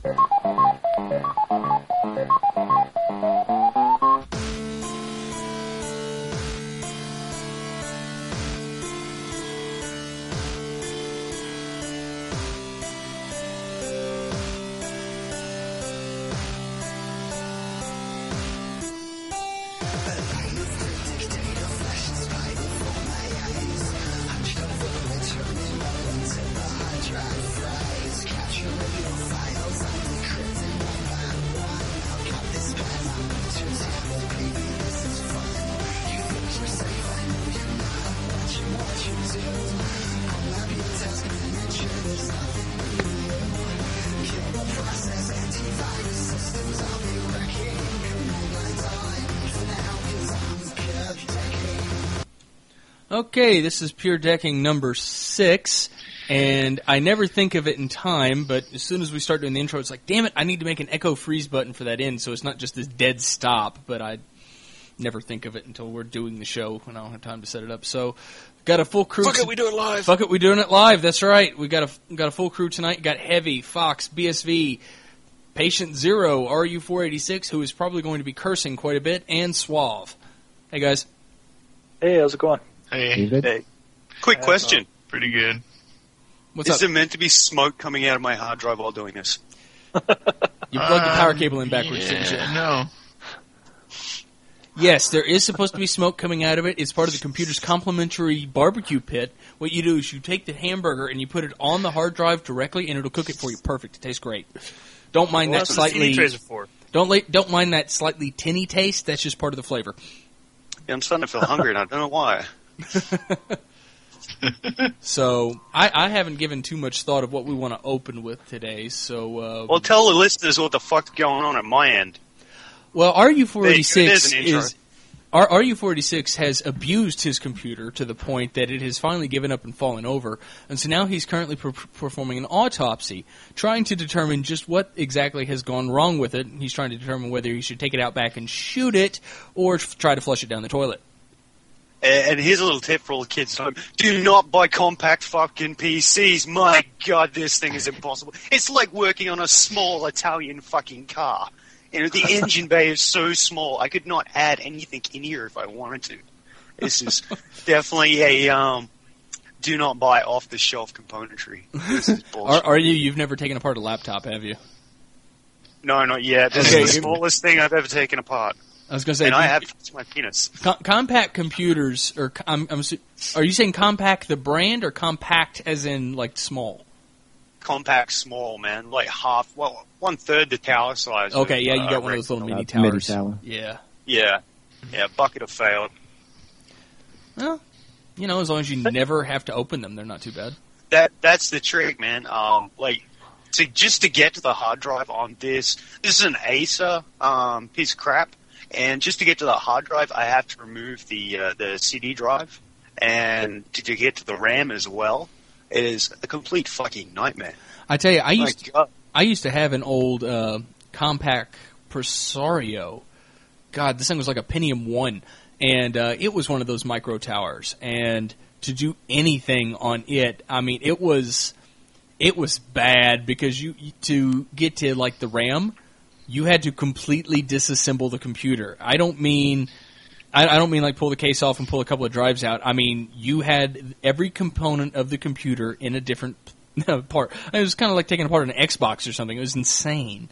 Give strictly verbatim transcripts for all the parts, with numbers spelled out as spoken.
Okay, this is Pure Decking number six, and I never think of it in time, but as soon as we start doing the intro, it's like, damn it, I need to make an echo freeze button for that end, so it's not just this dead stop, but I never think of it until we're doing the show, and I don't have time to set it up. So, got a full crew. Fuck it, we do it live. Fuck it, we doing it live, that's right. We got a, got a full crew tonight. Got Heavy, Fox, B S V, Patient Zero, R U four eighty-six, who is probably going to be cursing quite a bit, and Suave. Hey, guys. Hey, how's it going? Hey. Hey. Quick question. Uh, pretty good. What's Is up? there meant to be smoke coming out of my hard drive while doing this? You plugged the power cable in backwards, yeah, didn't you? No. Yes, there is supposed to be smoke coming out of it. It's part of the computer's complimentary barbecue pit. What you do is you take the hamburger and you put it on the hard drive directly, and it'll cook it for you perfect. It tastes great. Don't mind Well, that that's what the slightly. C D trays are for. Don't la- don't mind that slightly tinny taste. That's just part of the flavor. Yeah, I'm starting to feel hungry, and I don't know why. So I, I haven't given too much thought of what we want to open with today. So uh, Well, tell the listeners what the fuck's going on at my end. well, R U four There's eighty-six an intro. is R U four eighty-six has abused his computer to the point that it has finally given up and fallen over, and so now he's currently per- performing an autopsy, trying to determine just what exactly has gone wrong with it. He's trying to determine whether he should take it out back and shoot it, or f- try to flush it down the toilet. And here's a little tip for all the kids at home. Do not buy compact fucking P Cs. My God, this thing is impossible. It's like working on a small Italian fucking car. You know, the engine bay is so small, I could not add anything in here if I wanted to. This is definitely a, um, do not buy off-the-shelf componentry. This is Are, bullshit. are you? You've never taken apart a laptop, have you? No, not yet. This Okay. is the smallest thing I've ever taken apart. I was going to say, And do I you- have touched my penis. Com- compact computers, or I'm, I'm, assu- are you saying compact the brand, or compact as in like small? Compact, small, man. Like half, well, one-third the tower size. Okay, of, yeah, you uh, got one of those little regular- mini Uh, mini towers. tower. Yeah. Yeah. Yeah, bucket of failed. Well, you know, as long as you never have to open them, they're not too bad. That That's the trick, man. Um, like, to, just to get to the hard drive on this, this is an Acer um, piece of crap. And just to get to the hard drive, I have to remove the uh, the C D drive, and to, to get to the RAM as well. It is a complete fucking nightmare. I tell you, I My used God. I used to have an old uh, compact Presario. God, this thing was like a Pentium one, and uh, it was one of those micro towers. And to do anything on it, I mean, it was it was bad because you to get to like the RAM, you had to completely disassemble the computer. I don't mean I, I don't mean like pull the case off and pull a couple of drives out. I mean you had every component of the computer in a different part. It was kind of like taking apart an Xbox or something. It was insane.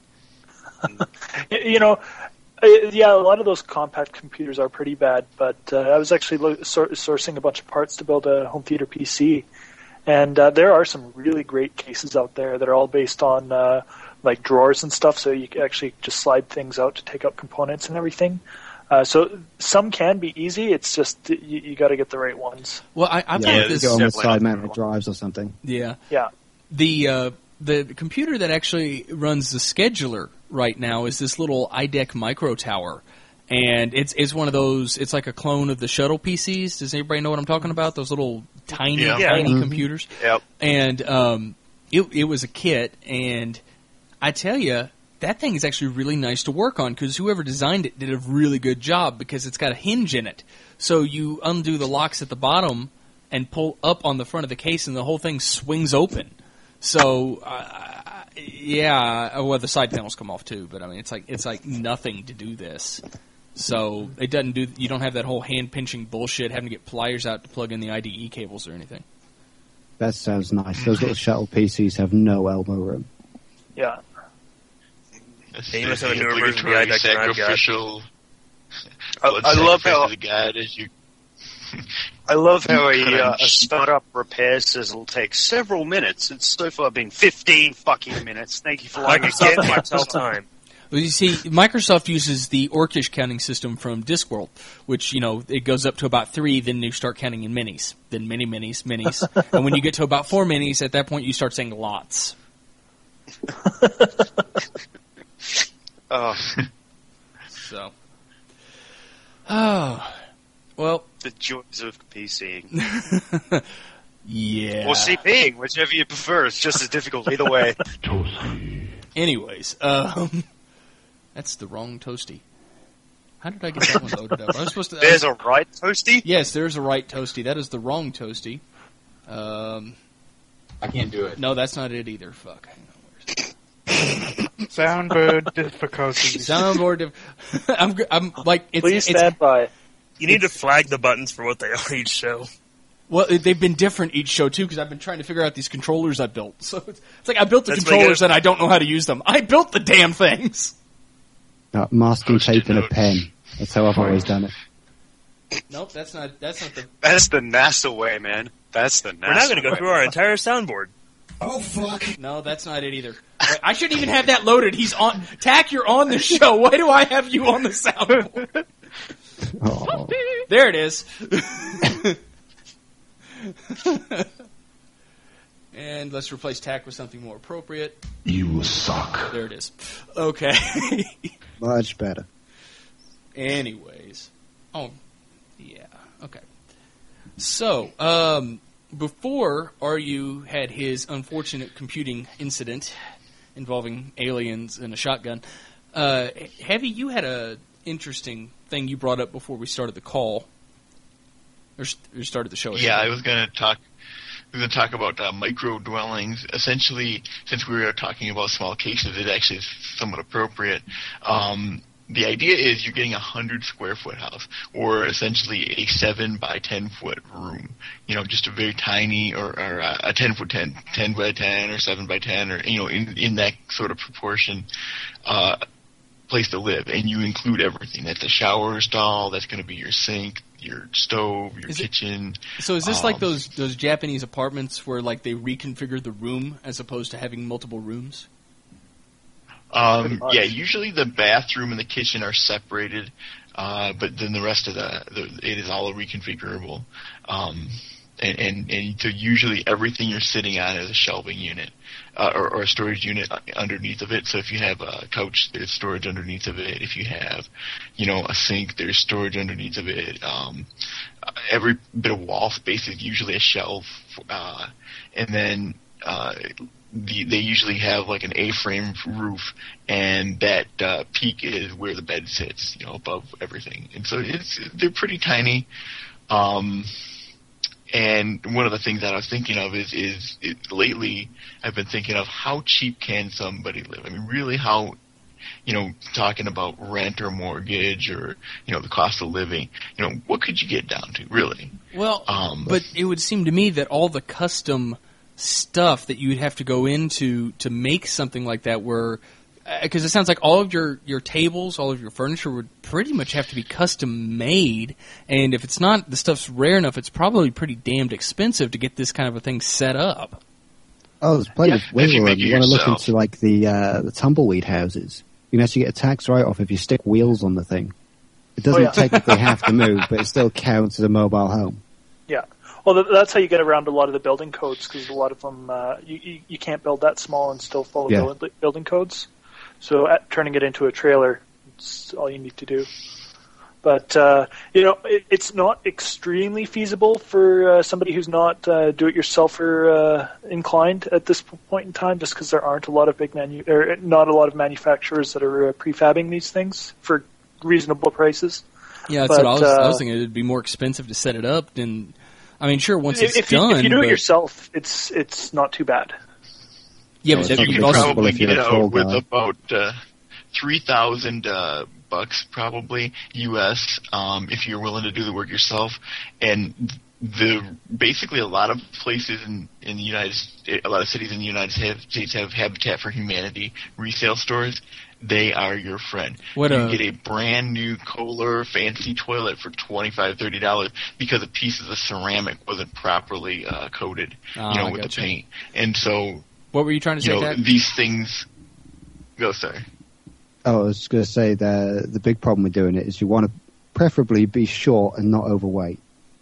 You know, uh, yeah, a lot of those compact computers are pretty bad, but uh, I was actually lo- sor- sourcing a bunch of parts to build a home theater P C, and uh, there are some really great cases out there that are all based on uh, like drawers and stuff, so you can actually just slide things out to take out components and everything. Uh, so some can be easy. It's just you, you got to get the right ones. Well, I, I've Yeah, got you this. go on with definitely not side mounted the drives or something. Yeah, Yeah. the uh, the computer that actually runs the scheduler right now is this little I D E C micro tower, and it's it's one of those. It's like a clone of the shuttle P Cs. Does anybody know what I'm talking about? Those little tiny, Yeah. tiny Mhm. computers. Yep. And um, it it was a kit, and I tell you, that thing is actually really nice to work on because whoever designed it did a really good job because it's got a hinge in it. So you undo the locks at the bottom and pull up on the front of the case, and the whole thing swings open. So uh, Yeah, well, the side panels come off too, but I mean, it's like it's like nothing to do this. So it doesn't do. You don't have that whole hand pinching bullshit, having to get pliers out to plug in the I D E cables or anything. That sounds nice. Those little shuttle P Cs have no elbow room. Yeah. Yeah, you must have a new version of the iDeck sacrificial. I, I love how the guide as you. I love how a, uh, a startup repair says it'll take several minutes. It's so far been fifteen fucking minutes. Thank you for lying again. Microsoft time. Well, you see, Microsoft uses the Orcish counting system from Discworld, which, you know, it goes up to about three, then you start counting in minis, then mini minis, minis, and when you get to about four minis, at that point you start saying lots. Oh. So. Oh. Well. The joys of PCing. Yeah. Or CPing, whichever you prefer. It's just as difficult either way. Anyways, um, that's the wrong toasty. How did I get that one loaded up? I was supposed to. There's a right toasty? Yes, there's a right toasty. That is the wrong toasty. Um, I can't do it. No, that's not it either. Fuck. Soundboard difficulty. Soundboard. Dif- I'm. I'm like. It's, Please it's, stand by. You need to flag the buttons for what they are each show. Well, they've been different each show, too, because I've been trying to figure out these controllers I built. So it's, it's like I built the That's controllers and I don't know how to use them. I built the damn things! Uh, masking tape and a pen. That's how I've always done it. Nope, that's not That's not the... That's the NASA way, man. That's the NASA way. We're now going to go through our entire soundboard. Oh, fuck. No, that's not it either. Wait, I shouldn't even have that loaded. He's on... Tack, you're on the show. Why do I have you on the soundboard? Oh. There it is. And let's replace Tack with something more appropriate. You suck. There it is. Okay. Much better. Anyways. Oh, yeah. Okay. So, um, before R U had his unfortunate computing incident involving aliens and a shotgun, uh, Heavy, you had a interesting thing you brought up before we started the call. Or, or started the show. Yeah, I was going to talk. I was going to talk about uh, micro dwellings. Essentially, since we were talking about small cases, it actually is somewhat appropriate. Um, the idea is you're getting a hundred square foot house, or essentially a seven by ten foot room. You know, just a very tiny, or, or a ten foot ten, ten by ten, or seven by ten, or you know, in in that sort of proportion. Uh, place to live, and you include everything. That's a shower stall. That's going to be your sink, your stove, your is kitchen. It, so is this um, like those those Japanese apartments where like they reconfigure the room as opposed to having multiple rooms? Um, yeah, usually the bathroom and the kitchen are separated, uh, but then the rest of the, the it is all reconfigurable. Um, and, and, and so usually everything you're sitting on is a shelving unit. Uh, or, or a storage unit underneath of it. So if you have a couch, there's storage underneath of it. If you have, you know, a sink, there's storage underneath of it. Um, every bit of wall space is usually a shelf. Uh, and then uh, the, they usually have like an A-frame roof, and that uh, peak is where the bed sits, you know, above everything. And so it's they're pretty tiny. Um, And one of the things that I was thinking of is, is it, lately I've been thinking of how cheap can somebody live? I mean, really how, you know, talking about rent or mortgage or, you know, the cost of living, you know, what could you get down to, really? Well, um, but it would seem to me that all the custom stuff that you would have to go into to make something like that were... Because it sounds like all of your, your tables, all of your furniture would pretty much have to be custom made, and if it's not, the stuff's rare enough, it's probably pretty damned expensive to get this kind of a thing set up. Oh, there's plenty Yeah, of if you wiggle make room. it You want to look yourself. into like the uh, the tumbleweed houses. You can actually get a tax write-off if you stick wheels on the thing. It doesn't Oh, yeah. technically have to move, but it still counts as a mobile home. Yeah. Well, th- that's how you get around a lot of the building codes, because a lot of them, uh, you, you, you can't build that small and still follow Yeah. build, building codes. So at, turning it into a trailer, it's all you need to do. But, uh, you know, it, it's not extremely feasible for uh, somebody who's not uh, do-it-yourselfer uh, inclined at this point in time, just because there aren't a lot of big manu- or not a lot of manufacturers that are uh, prefabbing these things for reasonable prices. Yeah, that's But, what I was, I was uh, thinking. It'd be more expensive to set it up than... I mean, sure, once If, it's if, you, done... if you do but, it yourself, it's it's not too bad. Yeah, So but it's that- not You you'd can also- possible probably if you're get a tall out with guy. about uh, three thousand uh, bucks, probably U S. Um, if you're willing to do the work yourself. And the basically a lot of places in in the United States, a lot of cities in the United States have Habitat for Humanity resale stores. They are your friend. What you a- can get a brand new Kohler fancy toilet for twenty-five dollars, thirty dollars because a piece of the ceramic wasn't properly uh, coated, Ah, you know, I with gotcha. the paint. And so, What were you trying to you say, know, Kat? these things. Go, sorry. Oh, I was just going to say the the big problem with doing it is you want to preferably be short and not overweight.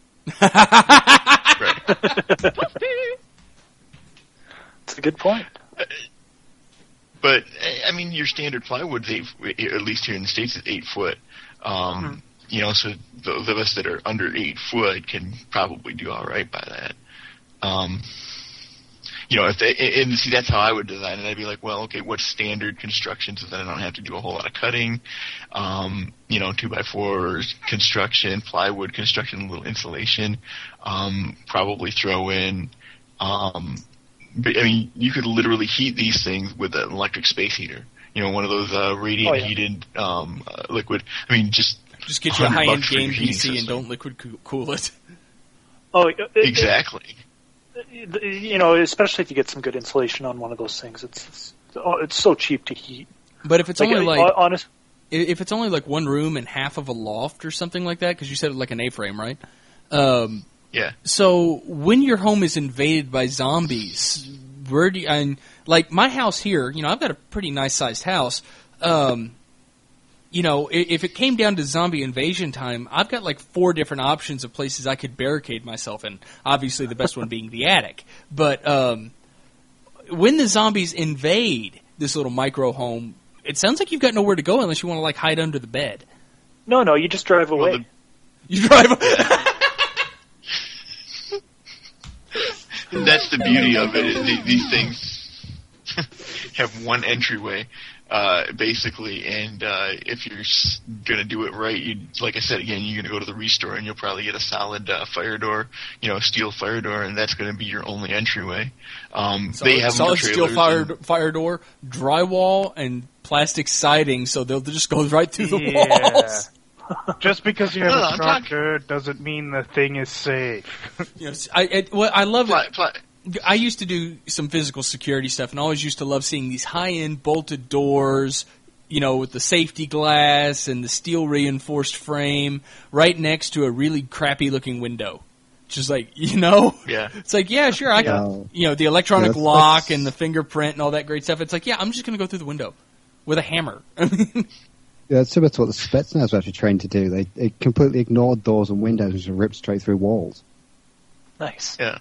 Right. That's a good point. But I mean, your standard plywood's eight, at least here in the States, is eight foot. Um, Mm-hmm. You know, so those of us that are under eight foot can probably do all right by that. Um, you know, if they, and see, that's how I would design it. I'd be like, well, okay, what's standard construction so that I don't have to do a whole lot of cutting? Um, you know, two by four construction, plywood construction, a little insulation. Um, probably throw in. Um, but, I mean, you could literally heat these things with an electric space heater. You know, one of those uh, radiant Oh, yeah. heated um, uh, liquid. I mean, just Just get you a one hundred high-end bucks for your game heating P C and system. don't liquid coo- cool it. Oh, it, it- Exactly. it- you know, especially if you get some good insulation on one of those things, it's it's, oh, it's so cheap to heat. But if it's Like, only uh, like honest, if it's only like one room and half of a loft or something like that, because you said it like an A-frame, right? Um, Yeah. So when your home is invaded by zombies, where do you, and like my house here, you know, I've got a pretty nice sized house. Um, you know, i- if it came down to zombie invasion time, I've got like four different options of places I could barricade myself in. Obviously, the best one being the attic. But um, when the zombies invade this little micro home, it sounds like you've got nowhere to go unless you want to like hide under the bed. no, no, you just drive away. Well, the- You drive. That's the beauty of it. is the- These things have one entryway, uh, basically, and uh, if you're s- gonna do it right, you, like I said again, you're gonna go to the restore and you'll probably get a solid uh, fire door, you know, a steel fire door, and that's gonna be your only entryway. Um, Solid, they have them solid for steel trailers fire, and- fire door, drywall, and plastic siding, so they'll just go right through the Yeah. walls. Just because you have No, no, a I'm talking- structure doesn't mean the thing is safe. You know, I, I, well, I love Ply- it. ply- I used to do some physical security stuff, and I always used to love seeing these high-end bolted doors, you know, with the safety glass and the steel reinforced frame right next to a really crappy-looking window. Just like, you know? Yeah. It's like, yeah, sure, I can, Yeah. you know, the electronic Yeah, that's- lock that's- and the fingerprint and all that great stuff. It's like, yeah, I'm just going to go through the window with a hammer. I mean, Yeah, it's similar to what the Spetsnaz were actually trained to do. They, they completely ignored doors and windows and just ripped straight through walls. Nice. Yeah.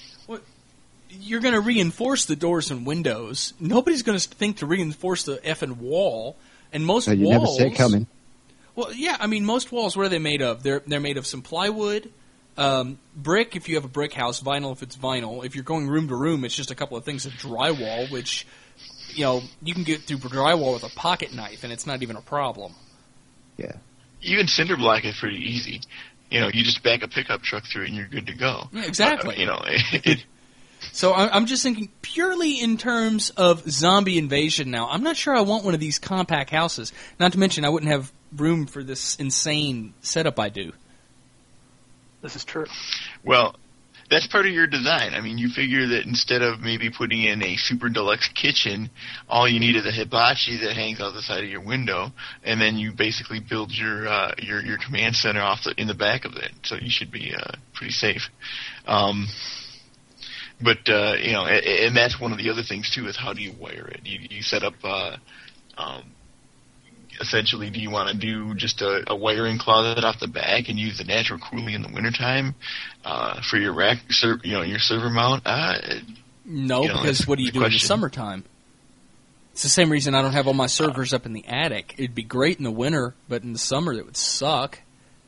you're going to reinforce the doors and windows. Nobody's going to think to reinforce the effing wall. And most So you walls, never see it coming. Well, yeah, I mean, most walls. What are they made of? They're they're made of some plywood, um, brick. If you have a brick house, vinyl. If it's vinyl. If you're going room to room, it's just a couple of things of drywall, which you know you can get through drywall with a pocket knife, and it's not even a problem. Yeah. Even cinder block is pretty easy. You know, you just back a pickup truck through it and you're good to go. Yeah, exactly. Uh, you know, it, So I- I'm just thinking purely in terms of zombie invasion now. I'm not sure I want one of these compact houses. Not to mention I wouldn't have room for this insane setup I do. This is true. well, that's part of your design. I mean, you figure that instead of maybe putting in a super deluxe kitchen, all you need is a hibachi that hangs out the side of your window, and then you basically build your uh, your your command center off the, in the back of it. So you should be uh, pretty safe. Um, But, uh, you know, and, and that's one of the other things, too, is how do you wire it? You, you set up, uh, um, essentially, do you want to do just a, a wiring closet off the back and use the natural cooling in the wintertime uh, for your rack, ser- you know, your server mount? Uh, No, You know, because that's what do you the do in the question. summertime? It's the same reason I don't have all my servers up in the attic. It'd be great in the winter, but in the summer it would suck.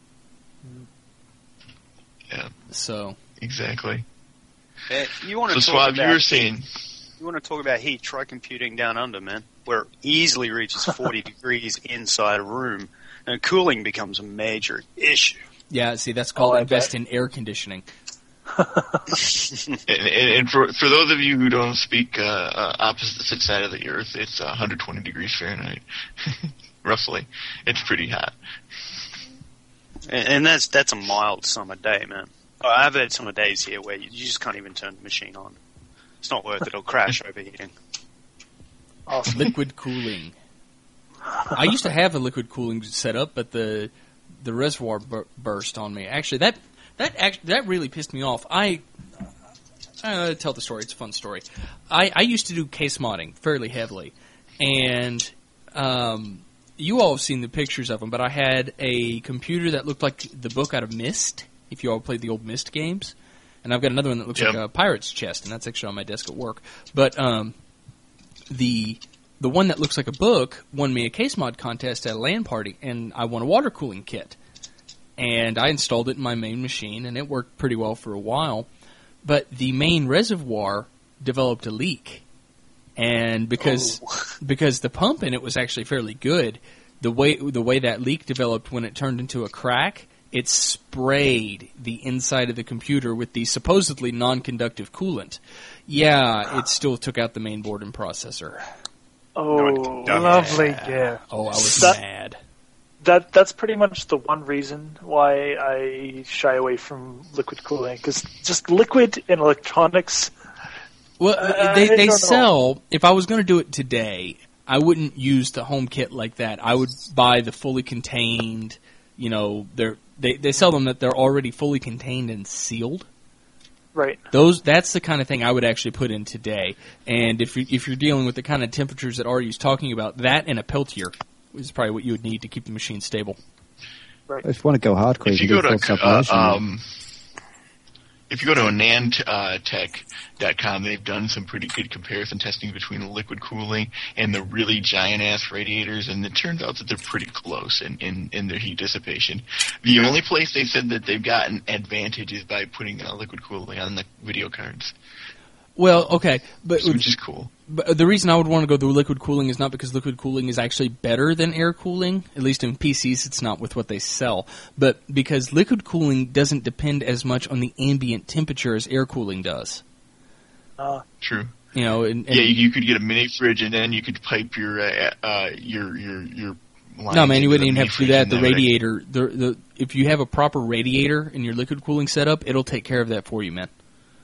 yeah, So exactly. Eh, you want So, to talk Swab, about you were saying, you want to talk about heat? Try computing down under, man, where it easily reaches forty degrees inside a room, and cooling becomes a major issue. yeah, see that's called Oh, I invest bet. in air conditioning. and, and, and for for those of you who don't speak uh, uh, opposite side of the Earth, it's uh, one hundred twenty degrees Fahrenheit, roughly. It's pretty hot. And, and that's that's a mild summer day, man. I've had summer days here where you just can't even turn the machine on. It's not worth it. It'll crash overheating. Awesome. Liquid cooling. I used to have a liquid cooling set up, but the the reservoir bur- burst on me. Actually, that that act- that really pissed me off. I uh, tell the story. It's a fun story. I, I used to do case modding fairly heavily, and um, you all have seen the pictures of them. But I had a computer that looked like the book out of Myst. If you all played the old Myst games, and I've got another one that looks yep. like a pirate's chest, and that's actually on my desk at work. But um, the the one that looks like a book won me a case mod contest at a LAN party, and I won a water cooling kit. And I installed it in my main machine, and it worked pretty well for a while. But the main reservoir developed a leak, and because oh. because the pump in it was actually fairly good, the way the way that leak developed when it turned into a crack, it sprayed the inside of the computer with the supposedly non-conductive coolant. Yeah, it still took out the main board and processor. Oh, Lovely gift. Oh, I was That- mad. That that's pretty much the one reason why I shy away from liquid cooling, because just liquid in electronics. Well, Uh, they I they don't know. sell. If I was going to do it today, I wouldn't use the home kit like that. I would buy the fully contained. You know, they're they they sell them that they're already fully contained and sealed. Right. Those that's the kind of thing I would actually put in today. And if you, if you're dealing with the kind of temperatures that Artie's talking about, that and a Peltier is probably what you would need to keep the machine stable. Right. If you want to go hardcore, If you can go do to full uh, separation. um, if you go to nanotech dot com, they've done some pretty good comparison testing between the liquid cooling and the really giant ass radiators, and it turns out that they're pretty close in, in, in their heat dissipation. The only place they said that they've gotten advantage is by putting uh, liquid cooling on the video cards, Well, okay, but which is cool. But the reason I would want to go through liquid cooling is not because liquid cooling is actually better than air cooling. At least in P Cs, it's not with what they sell. But because liquid cooling doesn't depend as much on the ambient temperature as air cooling does. Uh, True. You know, and, and Yeah, you could get a mini fridge, and then you could pipe your uh, uh, your your your. lines no, man, you into wouldn't the even mini have to do fridge that. and The that way- radiator, the the if you have a proper radiator in your liquid cooling setup, it'll take care of that for you, man.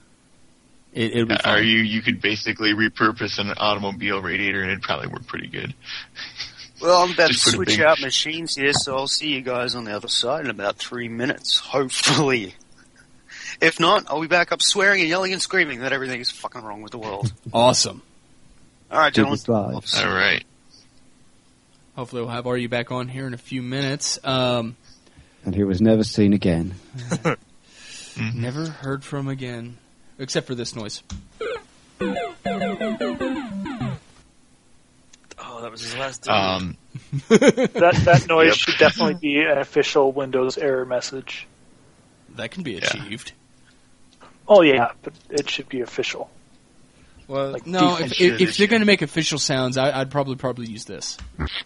It, it'll be Uh, fine. Are you you could basically repurpose an automobile radiator, and it'd probably work pretty good. Well, I'm about to Just put a switch big- out machines here, so I'll see you guys on the other side in about three minutes, hopefully. If not, I'll be back up swearing and yelling and screaming that everything is fucking wrong with the world. Awesome. All right, gentlemen. Biggest live. All right. Hopefully, we'll have Artie back on here in a few minutes. Um, And he was never seen again. never heard from again, except for this noise. Oh, that was his last. Um, that that noise Yep. should definitely be an official Windows error message. That can be Yeah. achieved. Oh yeah, but it should be official. Well, Like no, default if, shit if, if is they're shit. going to make official sounds, I, I'd probably probably use this.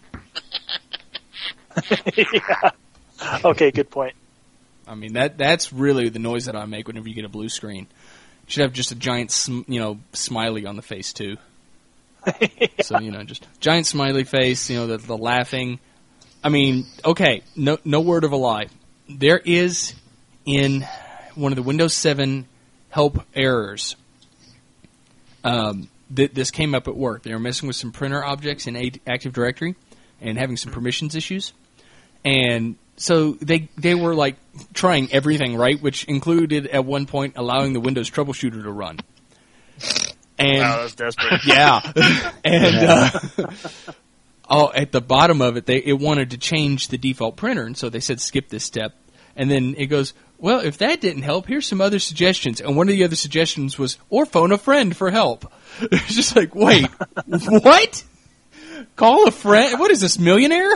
Yeah. Okay, good point. I mean, that that's really the noise that I make whenever you get a blue screen. You should have just a giant, sm- you know, smiley on the face too. So you know, just giant smiley face. You know, the, the laughing. I mean, okay, no no word of a lie. There is in one of the Windows seven help errors. Um, th- this came up at work. They were messing with some printer objects in A- Active Directory and having some permissions issues. And so they they were like trying everything right, which included at one point allowing the Windows troubleshooter to run. And Wow, that's desperate. yeah, and uh, oh, at the bottom of it, they it wanted to change the default printer, and so they said skip this step. And then it goes, well, if that didn't help, here's some other suggestions. And one of the other suggestions was, or phone a friend for help. It's just like, wait, what? Call a friend? What is this, Millionaire?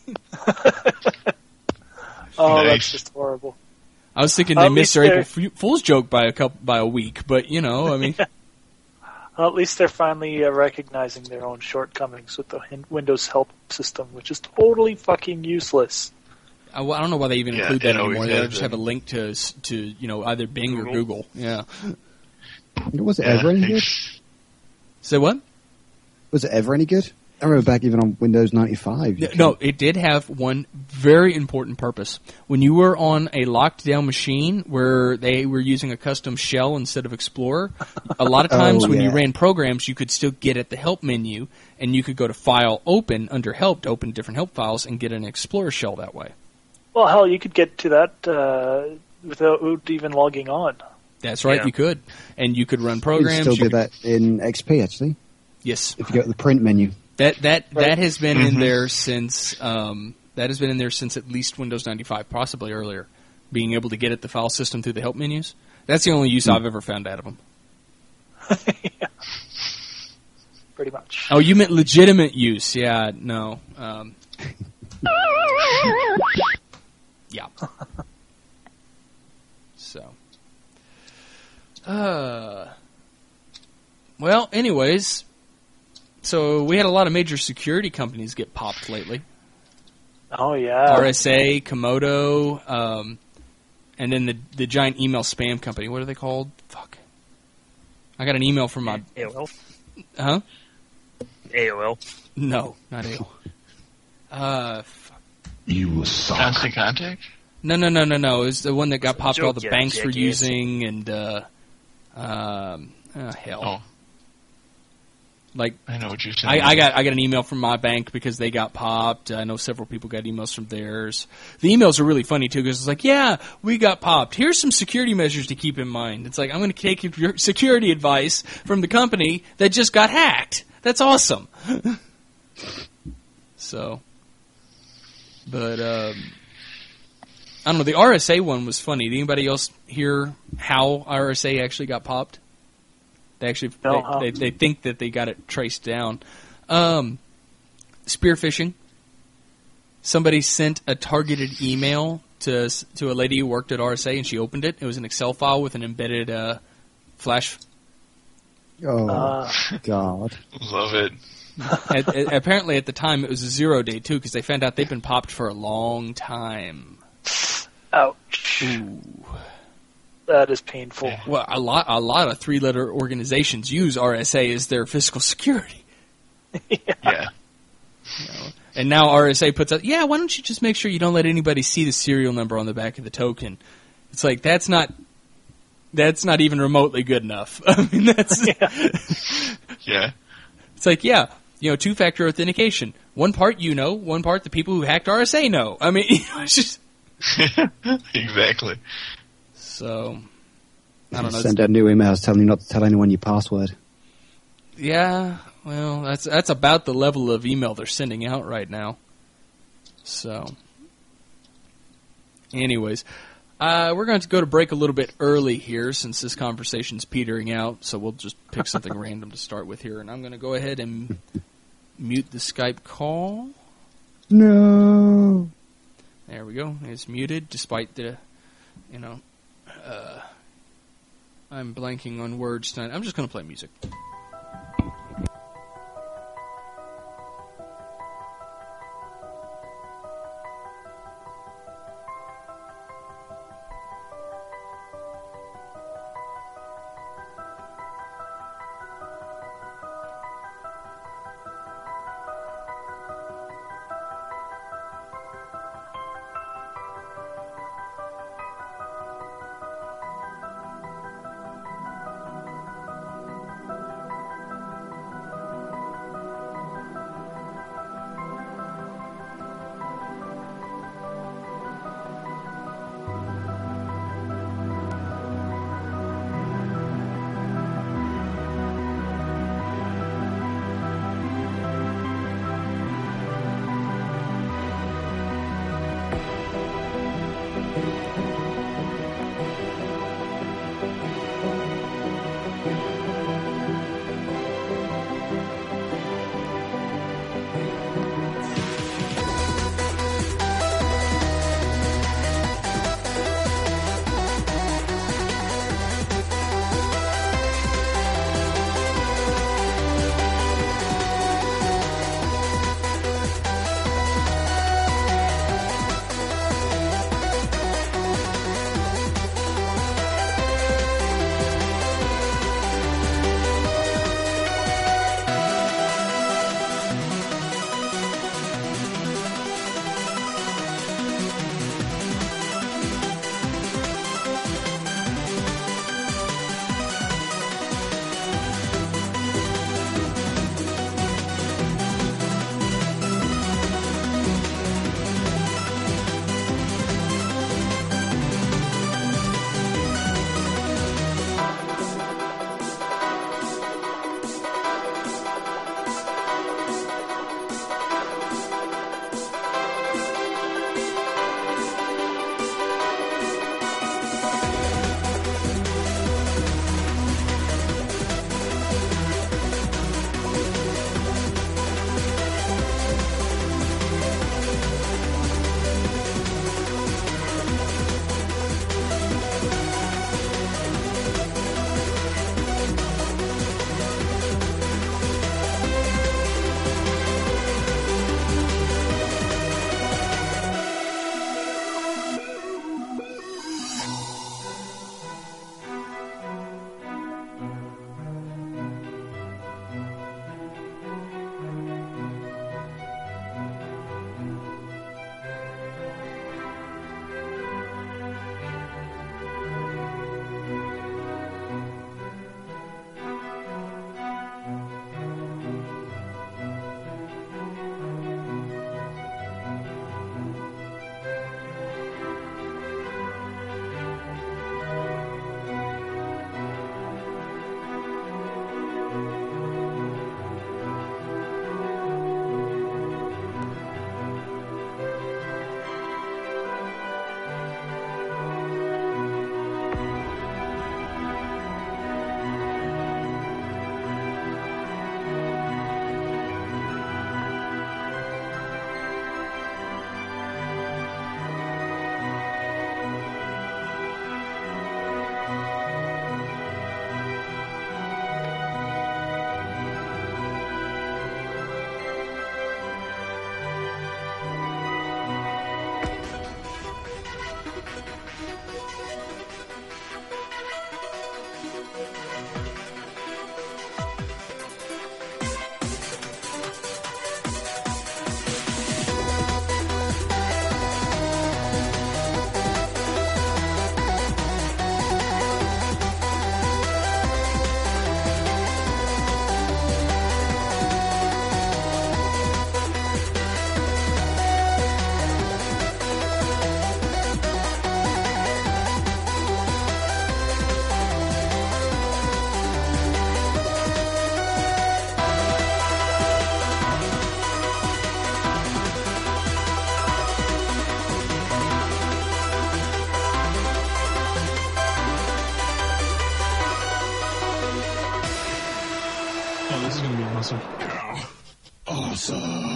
Oh, Nice. that's just horrible. I was thinking At they missed least their April they're- F- Fool's joke by a couple by a week, but you know, I mean, Well, at least they're finally uh, recognizing their own shortcomings with the hin- Windows help system, which is totally fucking useless. I, I don't know why they even Yeah, include it that always anymore. They has just have a been. link to s- to you know either Bing or Google. Yeah. Was it Yeah, ever any good? it's- Say what? Was it ever any good? I remember back even on Windows ninety-five. you No, it did have one very important purpose. When you were on a locked down machine where they were using a custom shell instead of Explorer, a lot of times Oh, when you yeah. ran programs, you could still get at the help menu, and you could go to File, Open, under Help to open different help files and get an Explorer shell that way. Well, hell, you could get to that uh, without even logging on. That's right, Yeah. you could. And you could run You can programs. still you do could- that in X P, actually, Yes. if you go to the print menu. That that Right. that has been in Mhm. there since um, that has been in there since at least Windows ninety-five, possibly earlier. Being able to get at the file system through the help menus. That's the only use I've ever found out of them. Yeah. Pretty much. Oh, you meant legitimate use? Yeah, no. Um, yeah. So. Uh. Well, anyways. So we had a lot of major security companies get popped lately. Oh, yeah. R S A, Komodo, um, and then the the giant email spam company. What are they called? Fuck. I got an email from my. A O L. Huh? A O L. No, not A O L. Uh, fuck. You suck. Constant Contact? No, no, no, no, no. It was the one that got It's a popped. All the joke, banks yeah, were jackass. using, and uh, um, oh, hell. Oh, Like I know what you're saying. I, I got I got an email from my bank because they got popped. I know several people got emails from theirs. The emails are really funny too because it's like, yeah, we got popped. Here's some security measures to keep in mind. It's like I'm going to take your security advice from the company that just got hacked. That's awesome. So, but um, I don't know. The R S A one was funny. Did anybody else hear how R S A actually got popped? They actually No, they, huh? they, they think that they got it traced down. Um, spear phishing. Somebody sent a targeted email to to a lady who worked at R S A, and she opened it. It was an Excel file with an embedded uh, flash. Oh, Uh, God. Love it. at, at- apparently, at the time, it was a zero day too, because they found out they've been popped for a long time. ouch. Ooh. That is painful. Yeah. Well, a lot a lot of three letter organizations use R S A as their physical security. Yeah. And now R S A puts out, yeah, why don't you just make sure you don't let anybody see the serial number on the back of the token? It's like, that's not, that's not even remotely good enough. I mean, that's, Yeah. it's like, yeah, you know, two-factor authentication. One part you know, one part the people who hacked R S A know. I mean, you know, it's just, Exactly. so, I don't know. Send out new emails telling you not to tell anyone your password. Yeah, well, that's that's about the level of email they're sending out right now. So, anyways, uh, we're going to go to break a little bit early here since this conversation's petering out. So we'll just pick something random to start with here, and I'm going to go ahead and mute the Skype call. No. There we go. It's muted, despite the, you know, uh, I'm blanking on words tonight. I'm just going to play music.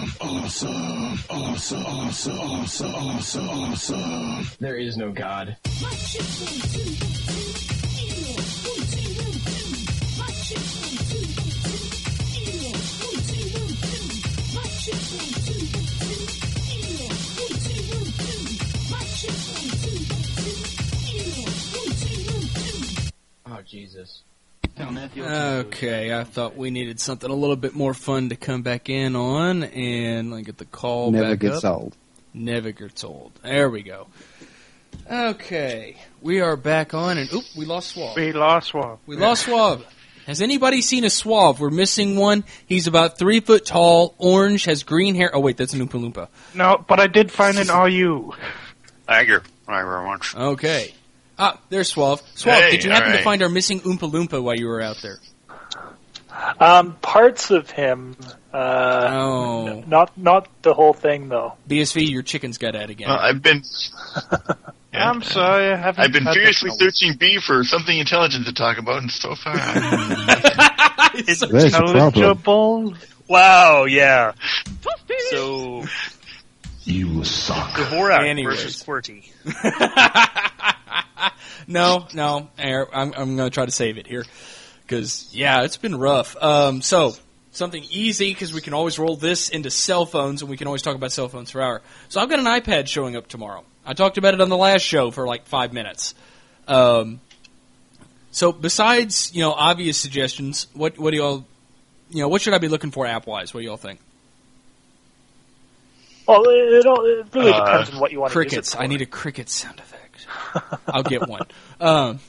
awesome, awesome, awesome, awesome, awesome, awesome. There is no God. Oh, Jesus. Okay, I thought we needed something a little bit more fun to come back in on, and let me get the call Never back gets up. old. Never gets old. There we go. Okay, we are back on, and oop, we lost Swab. We lost Swab. We lost Swab. Has anybody seen a Swab? We're missing one. He's about three foot tall, orange, has green hair. Oh wait, that's an Oompa Loompa. No, but I did find an R U. Thank you. Thank you very much. Okay. Ah, there's Swab. Swab, Hey, did you happen all right. to find our missing Oompa Loompa while you were out there? Um, parts of him. Uh, Oh. n- not not the whole thing though. B S V, your chicken's got out again. Well, I've been. Yeah. I'm sorry, I haven't. I've been had furiously that. searching B for something intelligent to talk about, and so far, It's There's the problem. Eligible. Wow, yeah. So, You suck. Dvorak Anyways. versus QWERTY. No, no, Air, I'm, I'm going to try to save it here. Because, yeah, it's been rough. Um, so, something easy, because we can always roll this into cell phones, and we can always talk about cell phones for hour. So I've got an iPad showing up tomorrow. I talked about it on the last show for like five minutes. Um, so besides, you know, obvious suggestions, what what do y'all, you know, what should I be looking for app-wise? What do y'all think? Well, it, it, all, it really Uh, depends on what you want to use it Crickets. for. I need a cricket sound effect. I'll get one. Um,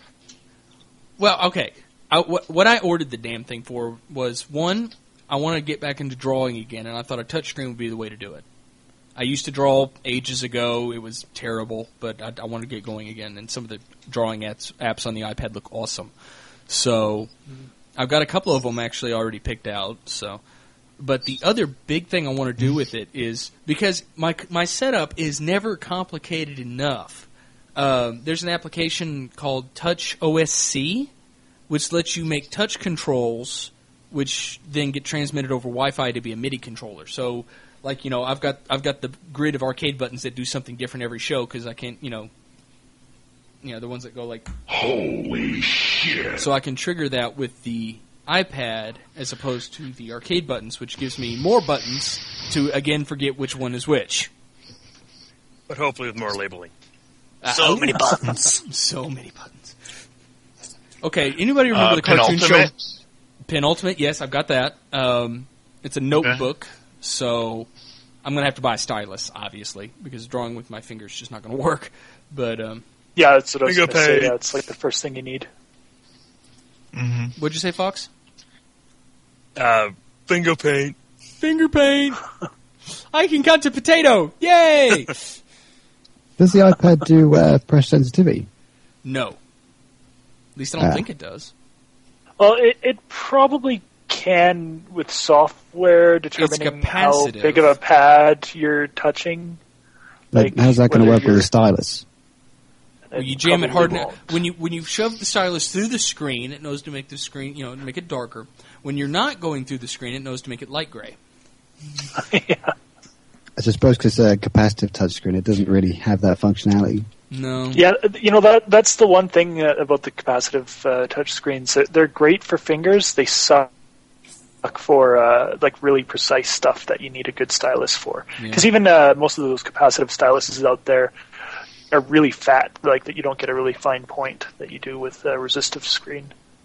well, okay. I, what, what I ordered the damn thing for was, one, I want to get back into drawing again, and I thought a touchscreen would be the way to do it. I used to draw ages ago. It was terrible, but I, I want to get going again, and some of the drawing apps, apps on the iPad look awesome. So I've got a couple of them actually already picked out. So, but the other big thing I want to do with it is, because my my setup is never complicated enough. Um, there's an application called Touch O S C, which lets you make touch controls, which then get transmitted over Wi-Fi to be a MIDI controller. So, like, you know, I've got I've got the grid of arcade buttons that do something different every show because I can't, you know, you know, the ones that go like. Holy shit. So I can trigger that with the iPad as opposed to the arcade buttons, which gives me more buttons to again forget which one is which. But hopefully with more labeling. So Uh, many buttons. So many buttons. Okay, anybody remember uh, the cartoon penultimate. show Penultimate? Yes, I've got that. Um, it's a notebook, so I'm going to have to buy a stylus, obviously, because drawing with my fingers is just not going to work. But um, Yeah, that's what I was Bingo going to say. pay. Yeah, it's like the first thing you need. Mm-hmm. what'd you say, Fox? Uh, bingo paint. Finger paint. I can cut a potato. Yay! Does the iPad do uh, pressure sensitivity? No. At least I don't Ah. think it does. Well, it, it probably can with software determining how capacitive. big of a pad you're touching. Like, Like, how's that going to whether work with you're- a stylus? Well, you jam it hard probably enough. When you when you shove the stylus through the screen, it knows to make the screen, you know, to make it darker. When you're not going through the screen, it knows to make it light gray. won't. Yeah. I suppose because it's a capacitive touchscreen, it doesn't really have that functionality. No. Yeah, you know that that's the one thing uh, about the capacitive uh, touch screens. They're- They're great for fingers. They suck for uh, like really precise stuff that you need a good stylus for. Yeah. Because even uh, most of those capacitive styluses out there are really fat, like that you don't get a really fine point that you do with a resistive screen.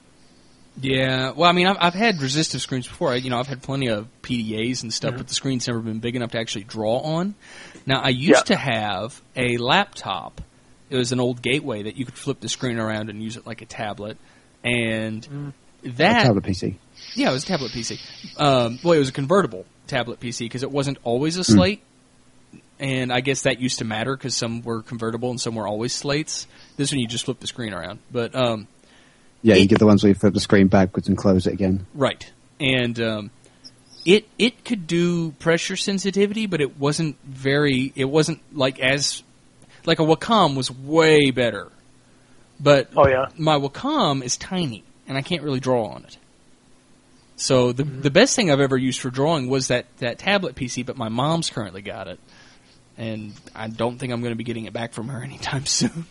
Yeah. Well, I mean, I've, I've had resistive screens before. I, you know, I've had plenty of P D As and stuff, Mhm. but the screen's never been big enough to actually draw on. Now, I used to Yeah. have a laptop. It was an old Gateway that you could flip the screen around and use it like a tablet. And A that tablet P C. Yeah, it was a tablet P C. Um, well, it was a convertible tablet P C because it wasn't always a slate, and I guess that used to matter because some were convertible and some were always slates. This one you just flip the screen around, but um, Yeah, you It- get the ones where you flip the screen backwards and close it again. right, and um, it it could do pressure sensitivity, but it wasn't very. It wasn't like as like a Wacom was way better, but Oh yeah. my Wacom is tiny and I can't really draw on it. So the the best thing I've ever used for drawing was that, that tablet P C, but my mom's currently got it. And I don't think I'm going to be getting it back from her anytime soon.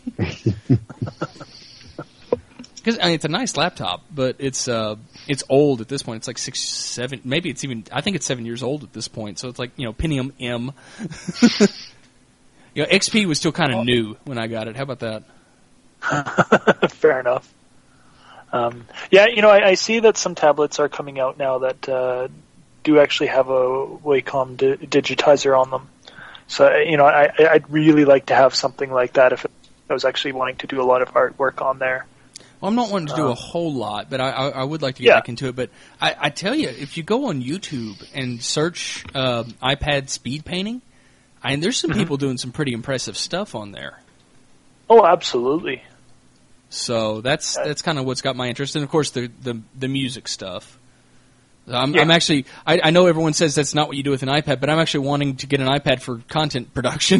Because I mean, it's a nice laptop, but it's uh, it's old at this point. It's like six, seven, maybe it's even. I think it's seven years old at this point. So it's like, you know, Pentium M. You know, X P was still kind of new when I got it. How about that? Fair enough. Um, yeah, you know, I, I see that some tablets are coming out now that uh, do actually have a Wacom di- digitizer on them. So, you know, I, I'd really like to have something like that if I was actually wanting to do a lot of artwork on there. Well, I'm not wanting to do a whole lot, but I, I, I would like to get yeah. back into it. But I, I tell you, if you go on YouTube and search uh, iPad speed painting, I mean, there's some mm-hmm. people doing some pretty impressive stuff on there. Oh, absolutely. So that's that's kind of what's got my interest, and of course the the, the music stuff. I'm, yeah. I'm actually I, I know everyone says that's not what you do with an iPad, but I'm actually wanting to get an iPad for content production.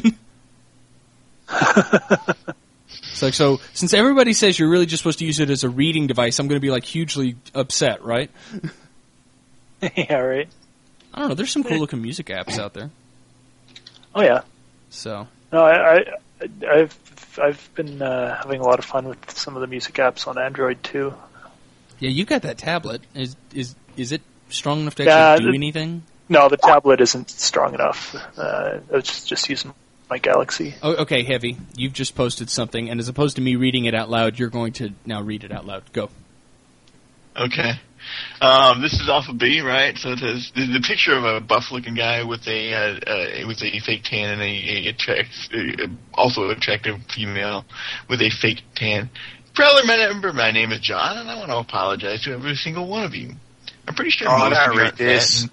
So, so since everybody says you're really just supposed to use it as a reading device, I'm going to be like hugely upset, right? Yeah, right. I don't know. There's some cool looking music apps out there. Oh yeah. So. No, I, I I've I've been uh, having a lot of fun with some of the music apps on Android too. Yeah, you got that tablet. Is is is it strong enough to yeah, actually do the, anything? No, the tablet isn't strong enough. Uh, I was just, just using my Galaxy. Oh, okay, Heavy. You've just posted something, and as opposed to me reading it out loud, you're going to now read it out loud. Go. Okay. Um, this is off of B, right? So it says the, the picture of a buff-looking guy with a uh, uh, with a fake tan and a, a attract, uh, also attractive female with a fake tan. Probably remember my name is John, and I want to apologize to every single one of you. I'm pretty sure. Oh, most I of you read aren't this.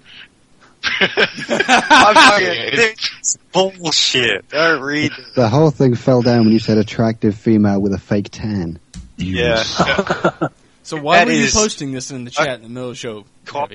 I'm It's bullshit. Don't read it. The whole thing fell down when you said attractive female with a fake tan. Yeah. So why That were you is- posting this in the chat in the middle of the show, Heavy?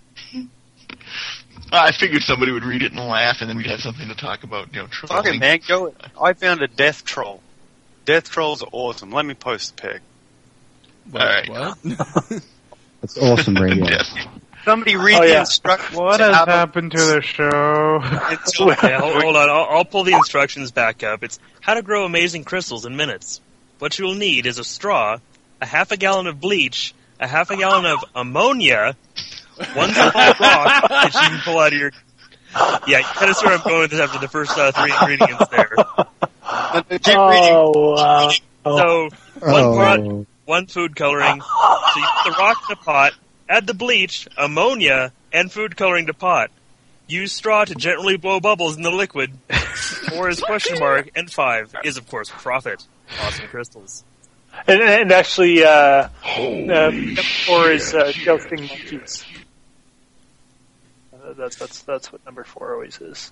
I figured somebody would read it and laugh, and then we'd have something to talk about. You know, trolling. Fucking man, go. I found a death troll. Death trolls are awesome. Let me post the pic. What, All right. What? That's awesome radio. Yes. Somebody read Oh, the yeah. instructions. What has out of- happened to the show? Yeah, hold, hold on. I'll, I'll pull the instructions back up. It's how to grow amazing crystals in minutes. What you will need is a straw, a half a gallon of bleach, a half a gallon of ammonia, one small rock that you can pull out of your... Yeah, you kind of see where I'm going with this after the first uh, three ingredients there. Keep reading. Oh wow! So, one Oh. pot, one food coloring. So you put the rock in a pot, add the bleach, ammonia, and food coloring to pot. Use straw to gently blow bubbles in the liquid. Four is question mark, and five is, of course, profit. Awesome crystals. And, and actually, uh, uh, four is uh, jousting monkeys. Uh, that's that's that's what number four always is.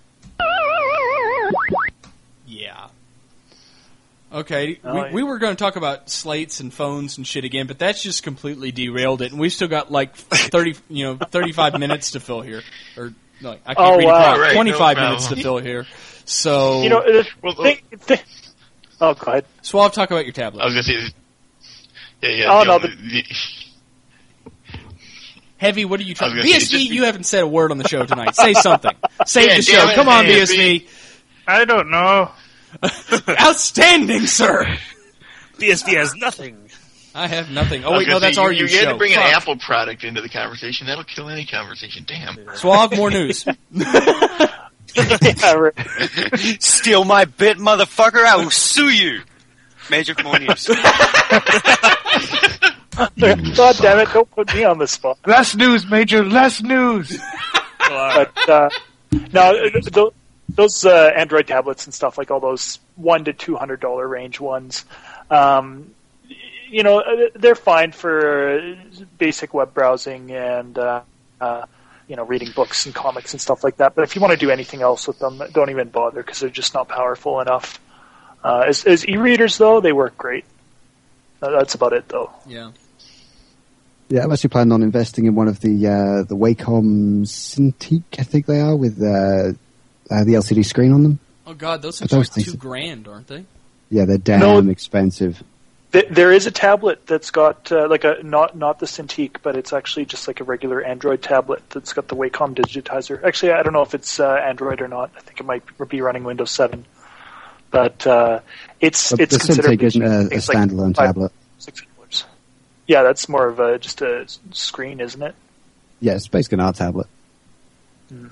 Yeah. Okay, Oh, we, yeah. we were going to talk about slates and phones and shit again, but that's just completely derailed it, and we've still got like thirty, you know, thirty-five minutes to fill here, or no, I can't Oh, read wow. it. Right, twenty-five no minutes to problem. fill here. So, You know, uh, Well, think, think, oh, go ahead. Suave, talk about your tablet. I was gonna say. Yeah, yeah. Oh, you no, know, the- the- Heavy, what are you trying? I was B gonna S say, V, just- you haven't said a word on the show tonight. Say something. Save Yeah, the show. damn it, Come on, B B S S V. V. I don't know. Outstanding, sir. B S V has nothing. I have nothing. Oh I was wait, gonna no, that's say, our you, you show. had to bring Fuck. an Apple product into the conversation. That'll kill any conversation. Damn. Suave, more news. Yeah, right. Steal my bit, motherfucker! I will sue you. Major more news. God damn it! Don't put me on the spot. Less news, Major. Less news. But uh, no, th- those uh, Android tablets and stuff, like all those one to two hundred dollar range ones, um, you know, they're fine for basic web browsing and uh, uh, you know, reading books and comics and stuff like that. But if you want to do anything else with them, don't even bother because they're just not powerful enough. Uh, as, as e-readers, though, they work great. Uh, that's about it, though. Yeah. Yeah, I'm actually planning on investing in one of the uh, the Wacom Cintiq, I think they are, with uh, uh, the L C D screen on them. Oh god, those But things are those like things two are- grand, aren't they? Yeah, they're damn No. expensive. th- there is a tablet that's got uh, like a not not the Cintiq, but it's actually just like a regular Android tablet that's got the Wacom digitizer. Actually, I don't know if it's uh, Android or not. I think it might be running Windows seven. But uh, it's But it's the considered Cintiq isn't a, a standalone like five, tablet. Six dollars. Yeah, that's more of a just a screen, isn't it? Yeah, it's basically an art tablet. Mm.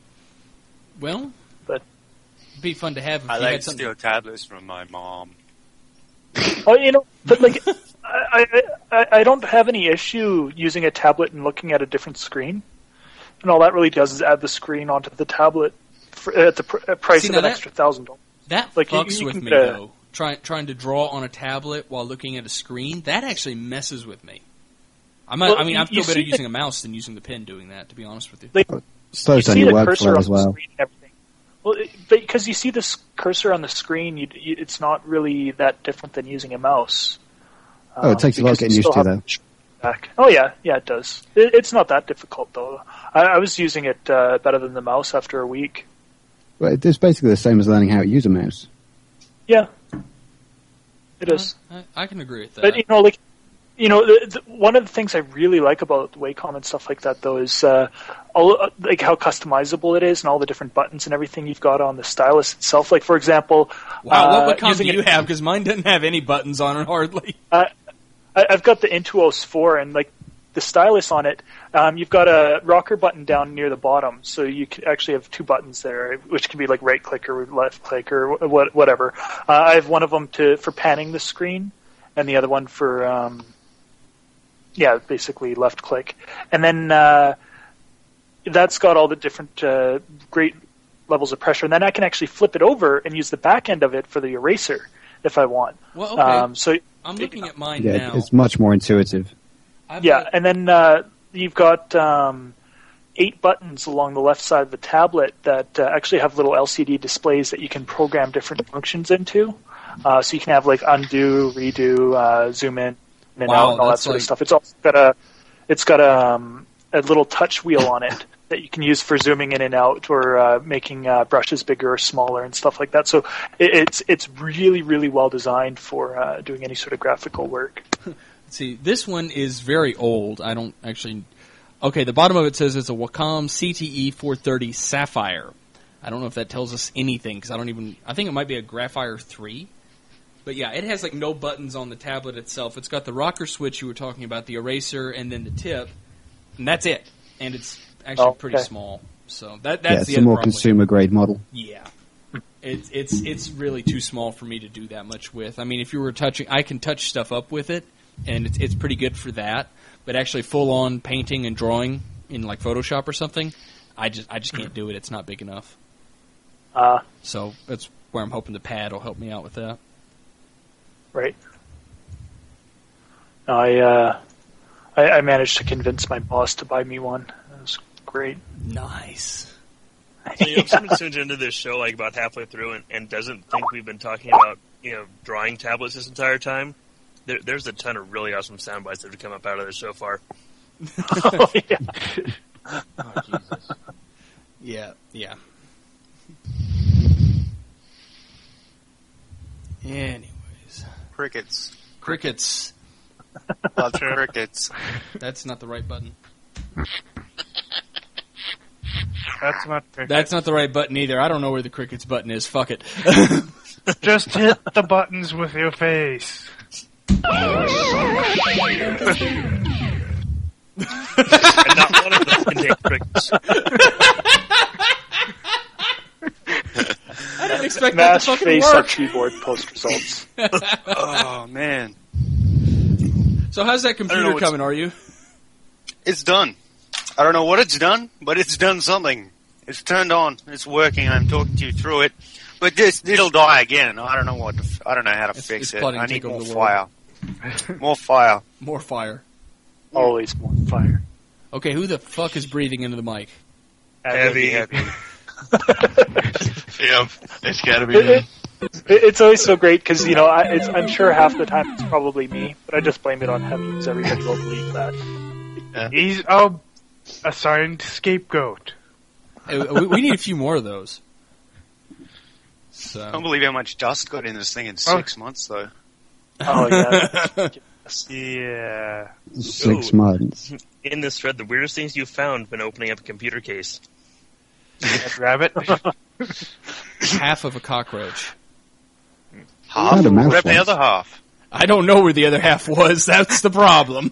Well, but it'd be fun to have if I you like had to something. steal tablets from my mom. Oh, you know, but like, I, I I I don't have any issue using a tablet and looking at a different screen. And all that really does is add the screen onto the tablet for, at the pr- at price See, of now an that- extra thousand dollars. That Like, you- fucks you with can, me uh, though. Trying trying to draw on a tablet while looking at a screen, that actually messes with me. I might, Well, I mean, you- I you feel better see the- using a mouse than using the pen doing that. To be honest with you. Like, Slows you down see your the cursor workflow on as the well. screen and everything. Well, it- because you see this cursor on the screen, you, you, it's not really that different than using a mouse. Oh, it takes a lot because getting you used still to, have though. Back. Oh yeah, yeah, it does. It, it's not that difficult though. I, I was using it uh, better than the mouse after a week. Well, it's basically the same as learning how to use a mouse. Yeah, it is. I, I can agree with that. But you know, like, you know, the, the, one of the things I really like about Wacom and stuff like that, though, is uh, all uh, like how customizable it is and all the different buttons and everything you've got on the stylus itself. Like, for example, wow, uh, what Wacom using do you it- have? Because mine doesn't have any buttons on it hardly. Uh, I, I've got the Intuos four, and like the stylus on it, um, you've got a rocker button down near the bottom, so you can actually have two buttons there, which can be like right click or left click or wh- whatever. Uh, I have one of them to for panning the screen, and the other one for um, yeah, basically left click, and then uh, that's got all the different uh, great levels of pressure, and then I can actually flip it over and use the back end of it for the eraser if I want. Well, okay. Um, so I'm looking at mine Yeah, now. it's much more intuitive. I've yeah, got- and then uh, you've got um, eight buttons along the left side of the tablet that uh, actually have little L C D displays that you can program different functions into. Uh, so you can have like undo, redo, uh, zoom in and Wow, out, and all that that's sort like- of stuff. It's also got a it's got a, um, a little touch wheel on it that you can use for zooming in and out or uh, making uh, brushes bigger or smaller and stuff like that. So it, it's it's really really well designed for uh, doing any sort of graphical work. See, this one is very old. I don't actually. Okay, the bottom of it says it's a Wacom C T E four thirty Sapphire. I don't know if that tells us anything because I don't even. I think it might be a Graphire three. But yeah, it has like no buttons on the tablet itself. It's got the rocker switch you were talking about, the eraser, and then the tip, and that's it. And it's actually Oh, pretty okay. small. So that that's Yeah, it's the a other more problem. consumer grade model. Yeah. It's it's it's really too small for me to do that much with. I mean, if you were touching, I can touch stuff up with it, and it's it's pretty good for that. But actually, full on painting and drawing in like Photoshop or something, I just I just can't do it. It's not big enough. Uh, So that's where I'm hoping the pad will help me out with that. Right. I uh, I, I managed to convince my boss to buy me one. It was great. Nice. So, you know, if someone tunes into this show like about halfway through and, and doesn't think we've been talking about, you know, drawing tablets this entire time, there, there's a ton of really awesome sound bites that have come up out of this so far. Oh, yeah. Oh, Jesus. Yeah, yeah. Anyways. Crickets. Crickets. Lots of crickets. That's not the right button. That's not fair. That's not the right button either. I don't know where the crickets button is. Fuck it. Just hit the buttons with your face. And not one of them contains crickets. I didn't expect that Mash to fucking face on work. keyboard post results. Oh, man. So how's that I don't know computer what's- coming, are you? It's done. I don't know what it's done, but it's done something. It's turned on. It's working. I'm talking to you through it. But this, it'll die again. I don't know what. To, f- I don't know how to It's- fix it's it. plotting I to need take over more the fire. world. More fire. More fire. Always more fire. Okay, who the fuck is breathing into the mic? Heavy. Heavy. Yep, it's got to be It, me. it, it's always so great because, you know, I, it's, I'm sure half the time it's probably me, but I just blame it on him because everybody will believe that. He's a assigned scapegoat. Hey, we, we need a few more of those. I don't So believe how much dust got in this thing in six months, though. Oh yeah. Yeah. Six Ooh. months. In this thread, the weirdest things you've found when opening up a computer case. That rabbit. Half of a cockroach. Half? Found a mouse What about the once. other half? I don't know where the other half was. That's the problem.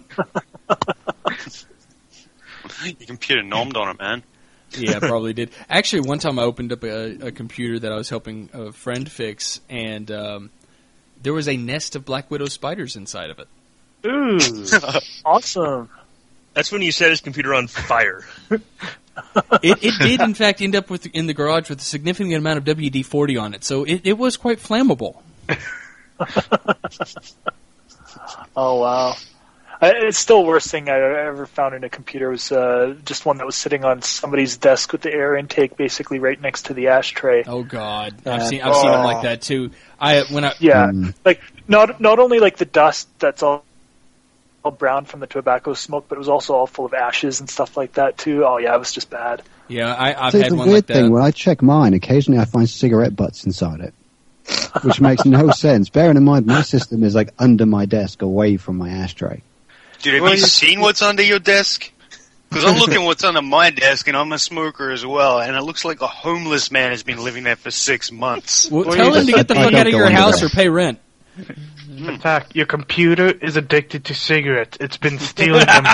Your computer nommed on it, man. Yeah, probably did. Actually, one time I opened up a, a computer that I was helping a friend fix, and um, there was a nest of black widow spiders inside of it. Ooh, awesome. That's when you set his computer on fire. It, it did, in fact, end up with in the garage with a significant amount of W D forty on it, so it, it was quite flammable. Oh wow. I, it's still the worst thing I ever found in a computer was uh, just one that was sitting on somebody's desk with the air intake basically right next to the ashtray. Oh God, I've Uh, seen I've seen them oh. like that too. I when I Yeah, Mm. like not not only like the dust that's all, all brown from the tobacco smoke, but it was also all full of ashes and stuff like that too. Oh yeah, it was just bad. yeah I, I've See, had the one weird like that. thing, when I check mine, occasionally I find cigarette butts inside it, which makes no sense. Bearing in mind, my system is like under my desk, away from my ashtray. Dude, have you seen what's under your desk? Because I'm looking what's under my desk, and I'm a smoker as well, and it looks like a homeless man has been living there for six months. Well, Well, tell you him to just- get the I fuck don't out of go your under house there. or pay rent. Attack. Your computer is addicted to cigarettes. It's been stealing them.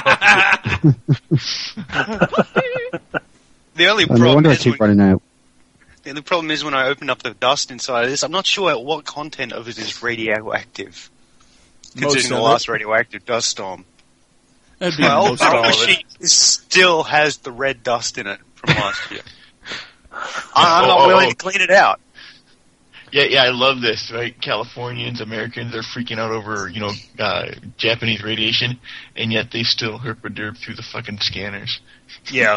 The only And no problem wonder I is keep when, running out. the only problem is when I open up the dust inside of this, I'm not sure what content of it is radioactive. Considering Most the of last it. radioactive dust storm. That'd be My old, most my of old it. machine still has the red dust in it from last year. I'm Oh, not oh, willing oh. to clean it out. Yeah, yeah, I love this, right? Californians, Americans, they're freaking out over, you know, uh, Japanese radiation, and yet they still herp a derp through the fucking scanners. Yeah.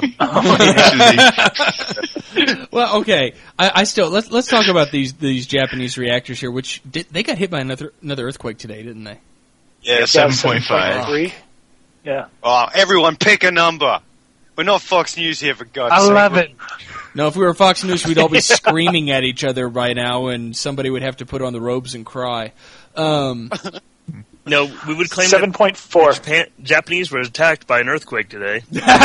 Well, okay. I, I still let's let's talk about these these Japanese reactors here. Which did, they got hit by another another earthquake today, didn't they? Yeah, seven point five. three. Yeah. Oh, everyone pick a number. We're not Fox News here, for God's sake. Eleven. No, if we were Fox News, we'd all be screaming at each other by now, and somebody would have to put on the robes and cry. Um, No, we would claim Seven that point four. Japan, Japanese were attacked by an earthquake today.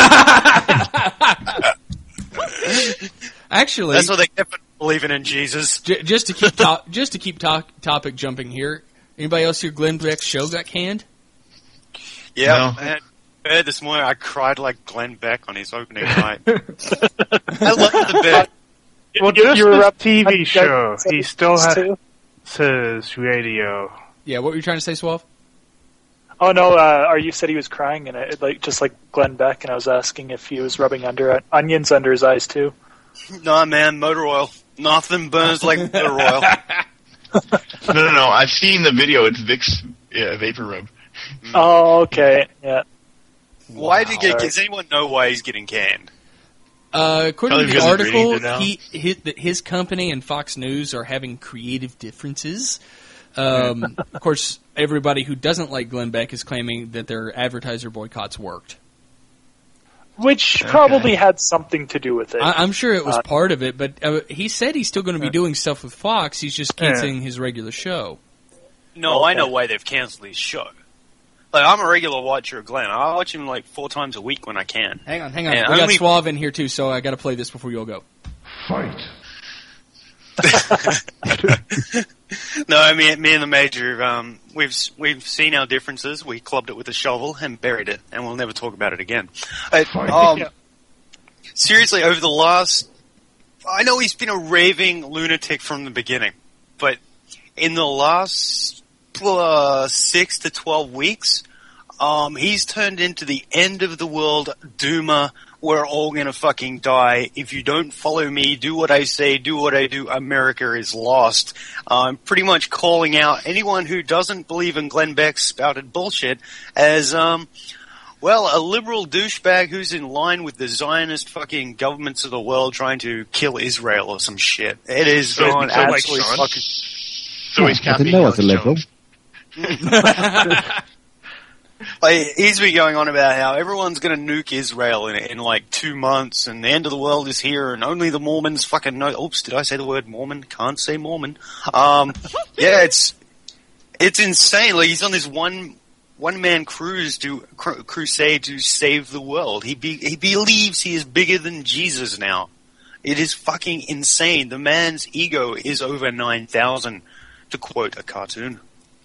actually, That's what they kept believing in Jesus. j- just to keep to- just to keep to- topic jumping here. Anybody else hear Glenn Beck's show got canned? Yeah, No. man. Bed this morning, I cried like Glenn Beck on his opening night. I love the bed. Well, You- just you were this up- T V I- show. I- He still has too? his radio. Yeah, what were you trying to say, Suave? Oh no, uh, or you said he was crying, and it, like just like Glenn Beck, and I was asking if he was rubbing under onions under his eyes too. Nah, man, motor oil. Nothing burns like motor oil. No, no, no, I've seen the video. It's Vicks yeah, Vapor Rub. Oh, okay, yeah. Why did he get? Sorry. Does anyone know why he's getting canned? Uh, according Probably to the because of article, reading it now. he, his, his company and Fox News are having creative differences. Um, of course, everybody who doesn't like Glenn Beck is claiming that their advertiser boycotts worked. Which probably had something to do with it. I, I'm sure it was Uh, part of it, but uh, he said he's still going to be doing stuff with Fox. He's just Yeah. canceling his regular show. No, I Okay. know why they've cancelled his show. Like, I'm a regular watcher of Glenn. I watch him like four times a week when I can. Hang on, hang on. And we got only- Suave in here too, so I got to play this before you all go. Fight. No, I mean, me and the Major, um, we've we've seen our differences. We clubbed it with a shovel and buried it, and we'll never talk about it again. Uh, um, seriously, over the last, I know he's been a raving lunatic from the beginning, but in the last uh, six to twelve weeks, um, he's turned into the end of the world doomer. We're all gonna fucking die. If you don't follow me, do what I say, do what I do, America is lost. I'm pretty much calling out anyone who doesn't believe in Glenn Beck's spouted bullshit as, um, well, a liberal douchebag who's in line with the Zionist fucking governments of the world trying to kill Israel or some shit. It is So- gone so like absolutely Sean? fucking... So he's I copying didn't know I was a Alex liberal. Jones. Like, he's been going on about how everyone's going to nuke Israel in, in like two months, and the end of the world is here, and only the Mormons fucking know. Oops, did I say the word Mormon? Can't say Mormon. Um, yeah, it's It's insane. Like he's on this one one man cruise to cru- crusade to save the world. He be, he believes he is bigger than Jesus now. It is fucking insane. The man's ego is over nine thousand, to quote a cartoon.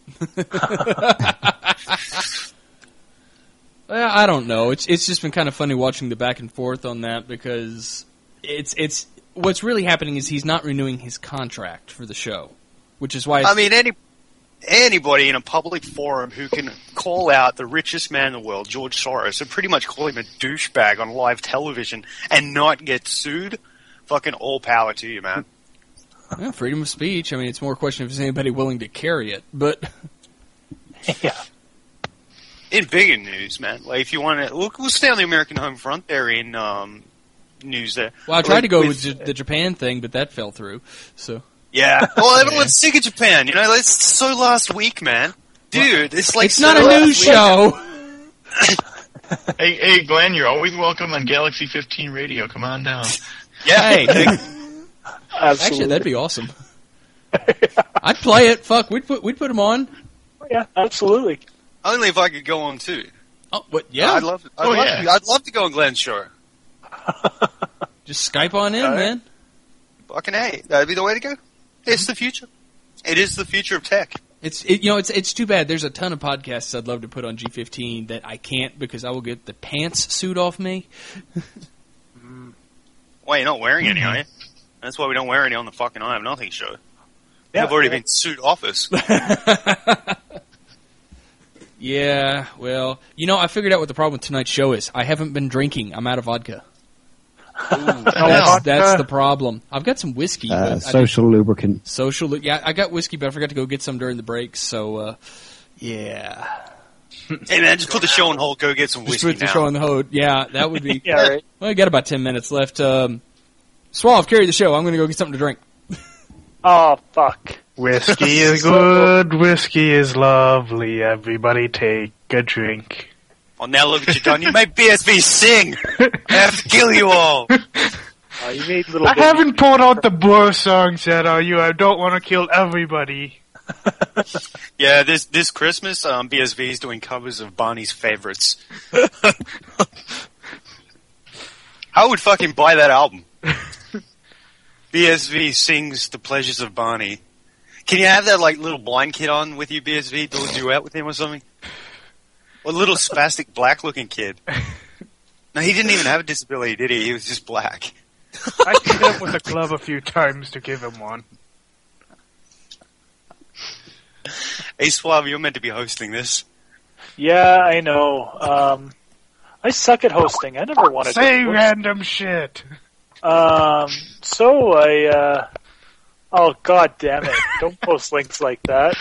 Well, I don't know. It's it's just been kind of funny watching the back and forth on that because it's it's what's really happening is he's not renewing his contract for the show, which is why. It's, I mean, any anybody in a public forum who can call out the richest man in the world, George Soros, and pretty much call him a douchebag on live television and not get sued, fucking all power to you, man. Well, freedom of speech. I mean, it's more a question of is anybody willing to carry it, but yeah. In bigger news, man, like if you want to, we'll, we'll stay on the American home front there in um, news there. Well, I tried like, to go with, with J- the Japan thing, but that fell through. So yeah, well, everyone's sick of Japan. You know, it's so last week, man, dude. It's like it's so not a news show. hey, hey, Glenn, you're always welcome on Galaxy fifteen Radio. Come on down. Yeah, hey, Absolutely. Actually, that'd be awesome. I'd play it. Fuck, we'd put we'd put them on. Yeah, absolutely. Only if I could go on too. Oh, what? Yeah, I'd love. I'd, Oh, love yeah. to, I'd love to go on Glenn's show. just Skype on in, Alright. man. Fucking hey, that'd be the way to go. It's the future. It is the future of tech. It's it, you know it's it's too bad. There's a ton of podcasts I'd love to put on G fifteen that I can't because I will get the pants suit off me. Well, you're not wearing any, are you? That's why we don't wear any on the fucking I Have Nothing show. Yeah, They've already yeah. been sued off us. Yeah, well, you know, I figured out what the problem with tonight's show is. I haven't been drinking. I'm out of vodka. That's, vodka. that's the problem. I've got some whiskey. Uh, but I social lubricant. did- social. lu- Yeah, I got whiskey, but I forgot to go get some during the break. So, uh, yeah, Hey man, just put the show on hold. Go get some just whiskey put the now. show on the hold. Yeah, that would be. Yeah, right. Well, I got about ten minutes left. Um, Suave, carry the show. I'm going to go get something to drink. Oh, fuck. Whiskey is good, whiskey is lovely, everybody take a drink. Oh, now look at you done. You made B S V sing. I have to kill you all. Oh, you made little. I baby- haven't pulled out the Blur songs yet, are you? I don't want to kill everybody. Yeah, this this Christmas, um, B S V is doing covers of Barney's favorites. I would fucking buy that album. B S V sings The Pleasures of Barney. Can you have that like little blind kid on with you, B S V? Do a duet with him or something? Or a little spastic black looking kid. No, he didn't even have a disability, did he? He was just black. I hit him with a glove a few times to give him one. Hey, Suave, you're meant to be hosting this. Yeah, I know. Um, I suck at hosting. I never wanted Say to. random shit. Um, so I, uh, oh god damn it. Don't post links like that.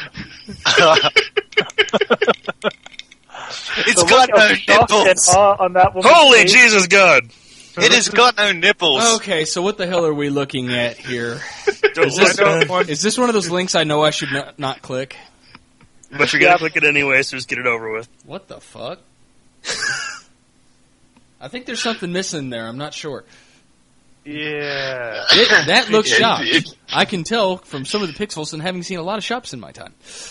It's The got look no of shock and nipples. awe on that woman's Holy face. Jesus God! It has got no nipples. Okay, so what the hell are we looking at here? Is this- this, Is this one of those links I know I should not, not click? but you're gonna click it anyway, so just get it over with. What the fuck? I think there's something missing there. I'm not sure. Yeah. It, that looks It- shops. it- I can tell from some of the pixels and having seen a lot of shops in my time.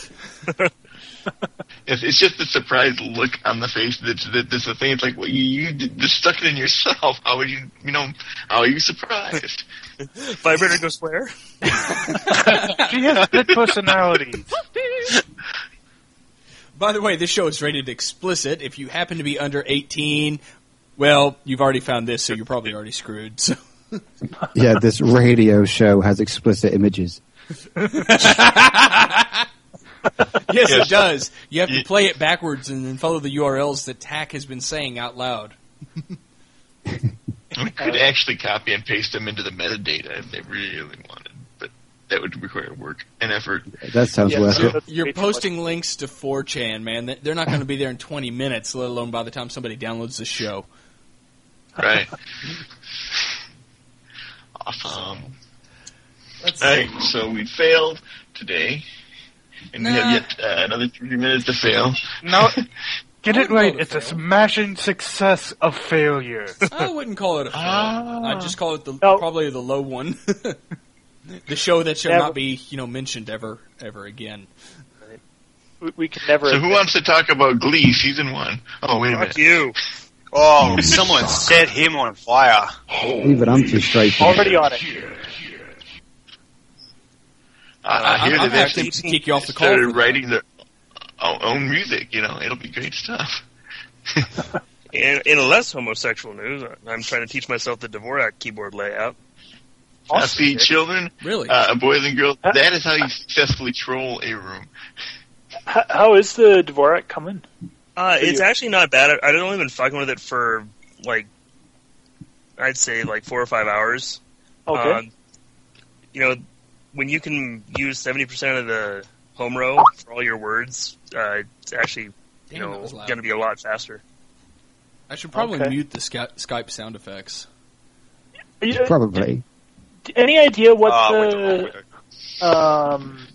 It's, it's just the surprised look on the face that's that that's the thing. It's like, well, you, you did- just stuck it in yourself. How would you, you know, how are you surprised? Vibrator go swear. She has split personalities. By the way, this show is rated explicit. If you happen to be under eighteen, well, you've already found this, so you're probably already screwed. So. Yeah, this radio show has explicit images. Yes, it does. You have to play it backwards and then follow the U R Ls that T A C has been saying out loud. We could actually copy and paste them into the metadata if they really wanted, but that would require work and effort. That sounds Yeah, worth so it. that's You're way too posting links to four chan, man. They're not going to be there in twenty minutes, let alone by the time somebody downloads the show. Right. Awesome. Let's Alright, so we failed today, and we Nah. have yet uh, another three minutes to fail. No, get it I wouldn't right. call it It's a fail. smashing success of failure. I wouldn't call it a fail. Ah. I'd just call it the No. probably the low one. The show that shall Never. not be, you know, mentioned ever, ever again. we, we can never. So who wants to talk about Glee season one? Oh, wait a Fuck minute. you. Oh, someone set him on fire. Even I'm too straight. for Already that. on it. Uh, I I'm, hear I'm that actually they to kick you off the call. started for that. writing their own own music. You know, it'll be great stuff. In, in less homosexual news, I'm trying to teach myself the Dvorak keyboard layout. Now, see, children, Really? uh, boys and girls, that is how you successfully troll a room. How, how is the Dvorak coming? Uh, For it's you? actually not bad. I- I've only been fucking with it for, like, I'd say like four or five hours. Okay. Um, you know, when you can use seventy percent of the home row for all your words, uh, it's actually, you Damn, know, that was loud. going to be a lot faster. I should probably Okay. mute the Sky- Skype sound effects. Are you- Probably. Any idea what Ah, went the wrong the way. um,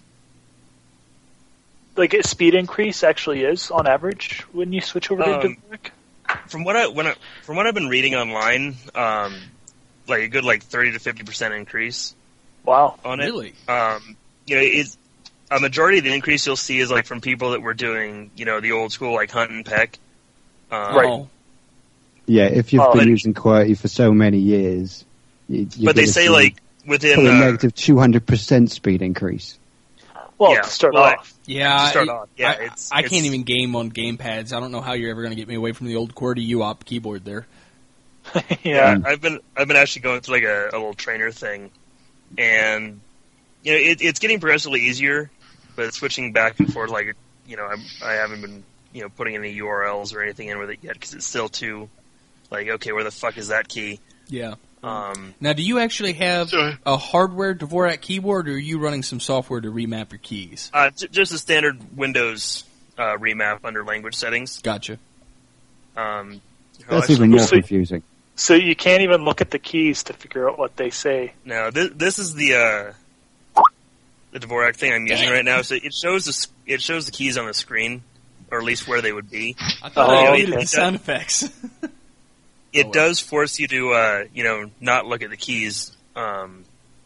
like a speed increase actually is on average when you switch over to Um, Dvorak? From what I when I, from what I've been reading online, um, like a good like thirty to fifty percent increase Wow. on it. Really? Um, you know, it's a majority of the increase you'll see is like from people that were doing, you know, the old school like hunt and peck. Um, Right. Oh, Yeah, if you've Oh, been but- using QWERTY for so many years, you, you're But they gonna say see like within probably a uh, negative two hundred percent speed increase. Well, yeah, to start well, off. yeah. To start I, off, yeah, I, it's- I it's- can't even game on gamepads. I don't know how you're ever going to get me away from the old QWERTY U O P keyboard there. yeah. I've been I've been actually going through like a, a little trainer thing, and you know it, it's getting progressively easier, but switching back and forth like you know I'm, I haven't been you know putting any U R Ls or anything in with it yet because it's still too like okay where the fuck is that key? Yeah. Um, Now, do you actually have So- a hardware Dvorak keyboard, or are you running some software to remap your keys? uh, j- just a standard Windows uh, remap under language settings. Gotcha. Um, That's actually, even more so- confusing. So you can't even look at the keys to figure out what they say. Now, this, this is the uh, the Dvorak thing I'm using right now. So it shows the s- it shows the keys on the screen, or at least where they would be. I thought Oh, I okay. needed the sound effects. It Oh, well. does force you to uh, you know not look at the keys. Um,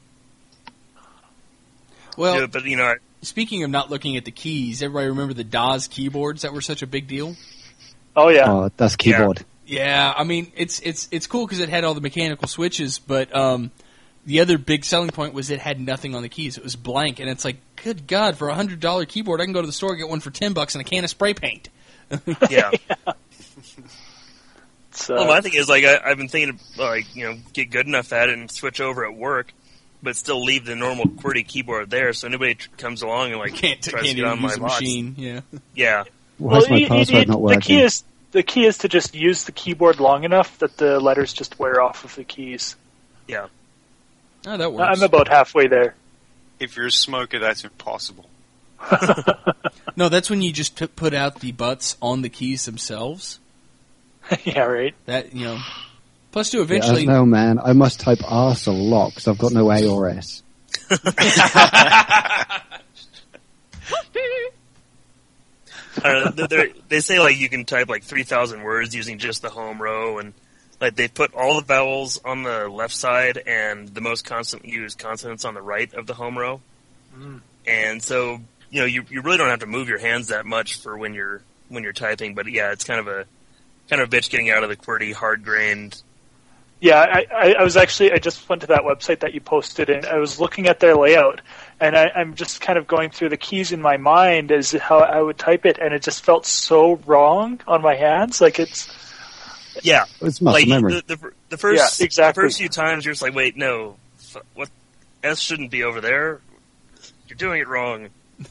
Well, yeah, but you know, speaking of not looking at the keys, everybody remember the D A S keyboards that were such a big deal? Oh yeah. Oh, that's keyboard. Yeah, I mean it's it's it's cool because it had all the mechanical switches, but um, the other big selling point was it had nothing on the keys. It was blank, and it's like, good God, for a hundred dollar keyboard, I can go to the store and get one for ten bucks and a can of spray paint. yeah. It's, uh, Well, my thing is like I, I've been thinking of, like you know get good enough at it and switch over at work, but still leave the normal QWERTY keyboard there. So anybody tr- comes along and like Can't tries can't to get on even my use a box, machine. Yeah. yeah, Why is my you- you- password you- not working? The key is the key is to just use the keyboard long enough that the letters just wear off of the keys. yeah. Oh, that works. I'm about halfway there. If you're a smoker, that's impossible. No, that's when you just p- put out the butts on the keys themselves. Yeah, right. That you know. Plus, too, Yeah, eventually. no, man. I must type arse a lot because I've got no A or S. I don't know, they're- they say like you can type like three thousand words using just the home row, and like they put all the vowels on the left side and the most constantly used consonants on the right of the home row. And so you know you you really don't have to move your hands that much for when you're when you're typing. But yeah, it's kind of a kind of a bitch getting out of the QWERTY hard grained. Yeah, I, I, I was actually I just went to that website that you posted, and I was looking at their layout, and I, I'm just kind of going through the keys in my mind as how I would type it, and it just felt so wrong on my hands. Like it's Yeah, It's muscle like memory. the, the the first Yeah, exactly. the first few times you're just like, wait, no, f- what S shouldn't be over there. You're doing it wrong.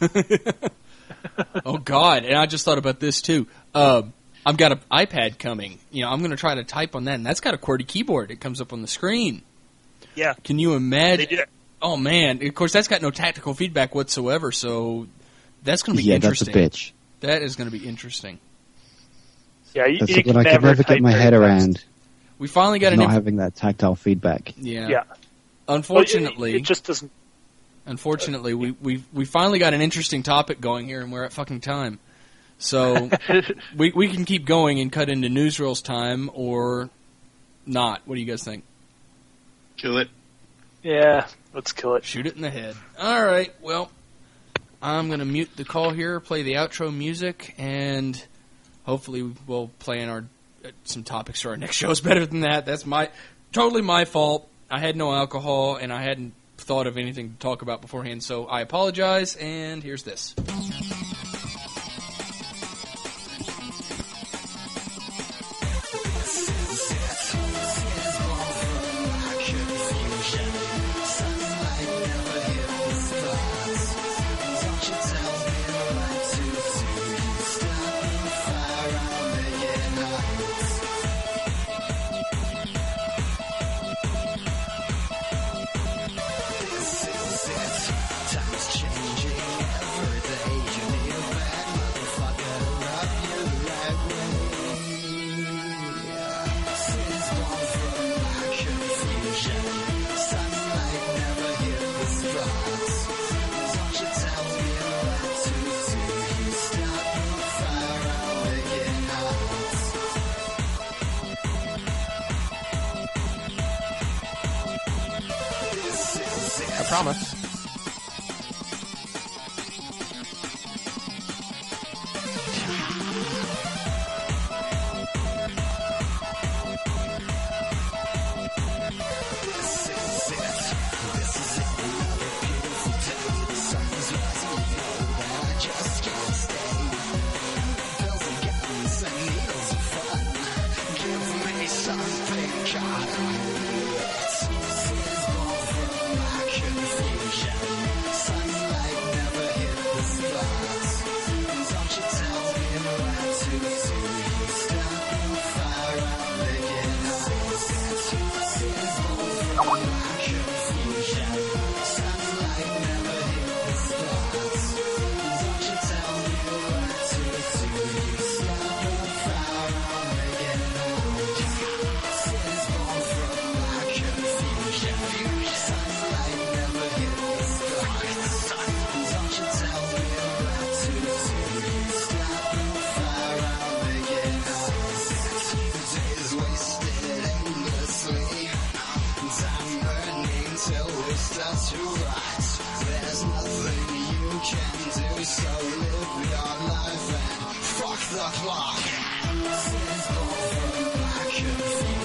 Oh God! And I just thought about this too. Um, I've got an iPad coming. You know, I'm going to try to type on that, and that's got a QWERTY keyboard. It comes up on the screen. Yeah, Can you they imagine? do. Oh man! Of course, that's got no tactical feedback whatsoever. So that's going to be Yeah, that's a interesting. bitch. That is going to be interesting. yeah, you, That's you something can I could never, never get type my very head fast. around. We finally got an. Not Inf- having that tactile feedback. yeah. Yeah, Unfortunately, Well, it, it just doesn't. unfortunately, we we we finally got an interesting topic going here, and we're at fucking time. So we we can keep going and cut into newsreels time or not. What do you guys think? Kill it. Yeah, let's kill it. Shoot it in the head. All right. Well, I'm going to mute the call here, play the outro music, and hopefully we'll play in our uh, some topics for our next shows better than that. That's my totally my fault. I had no alcohol, and I hadn't thought of anything to talk about beforehand, so I apologize, and here's this. I promise. There's nothing you can do, so live your life and fuck the clock. Since born from my confusion.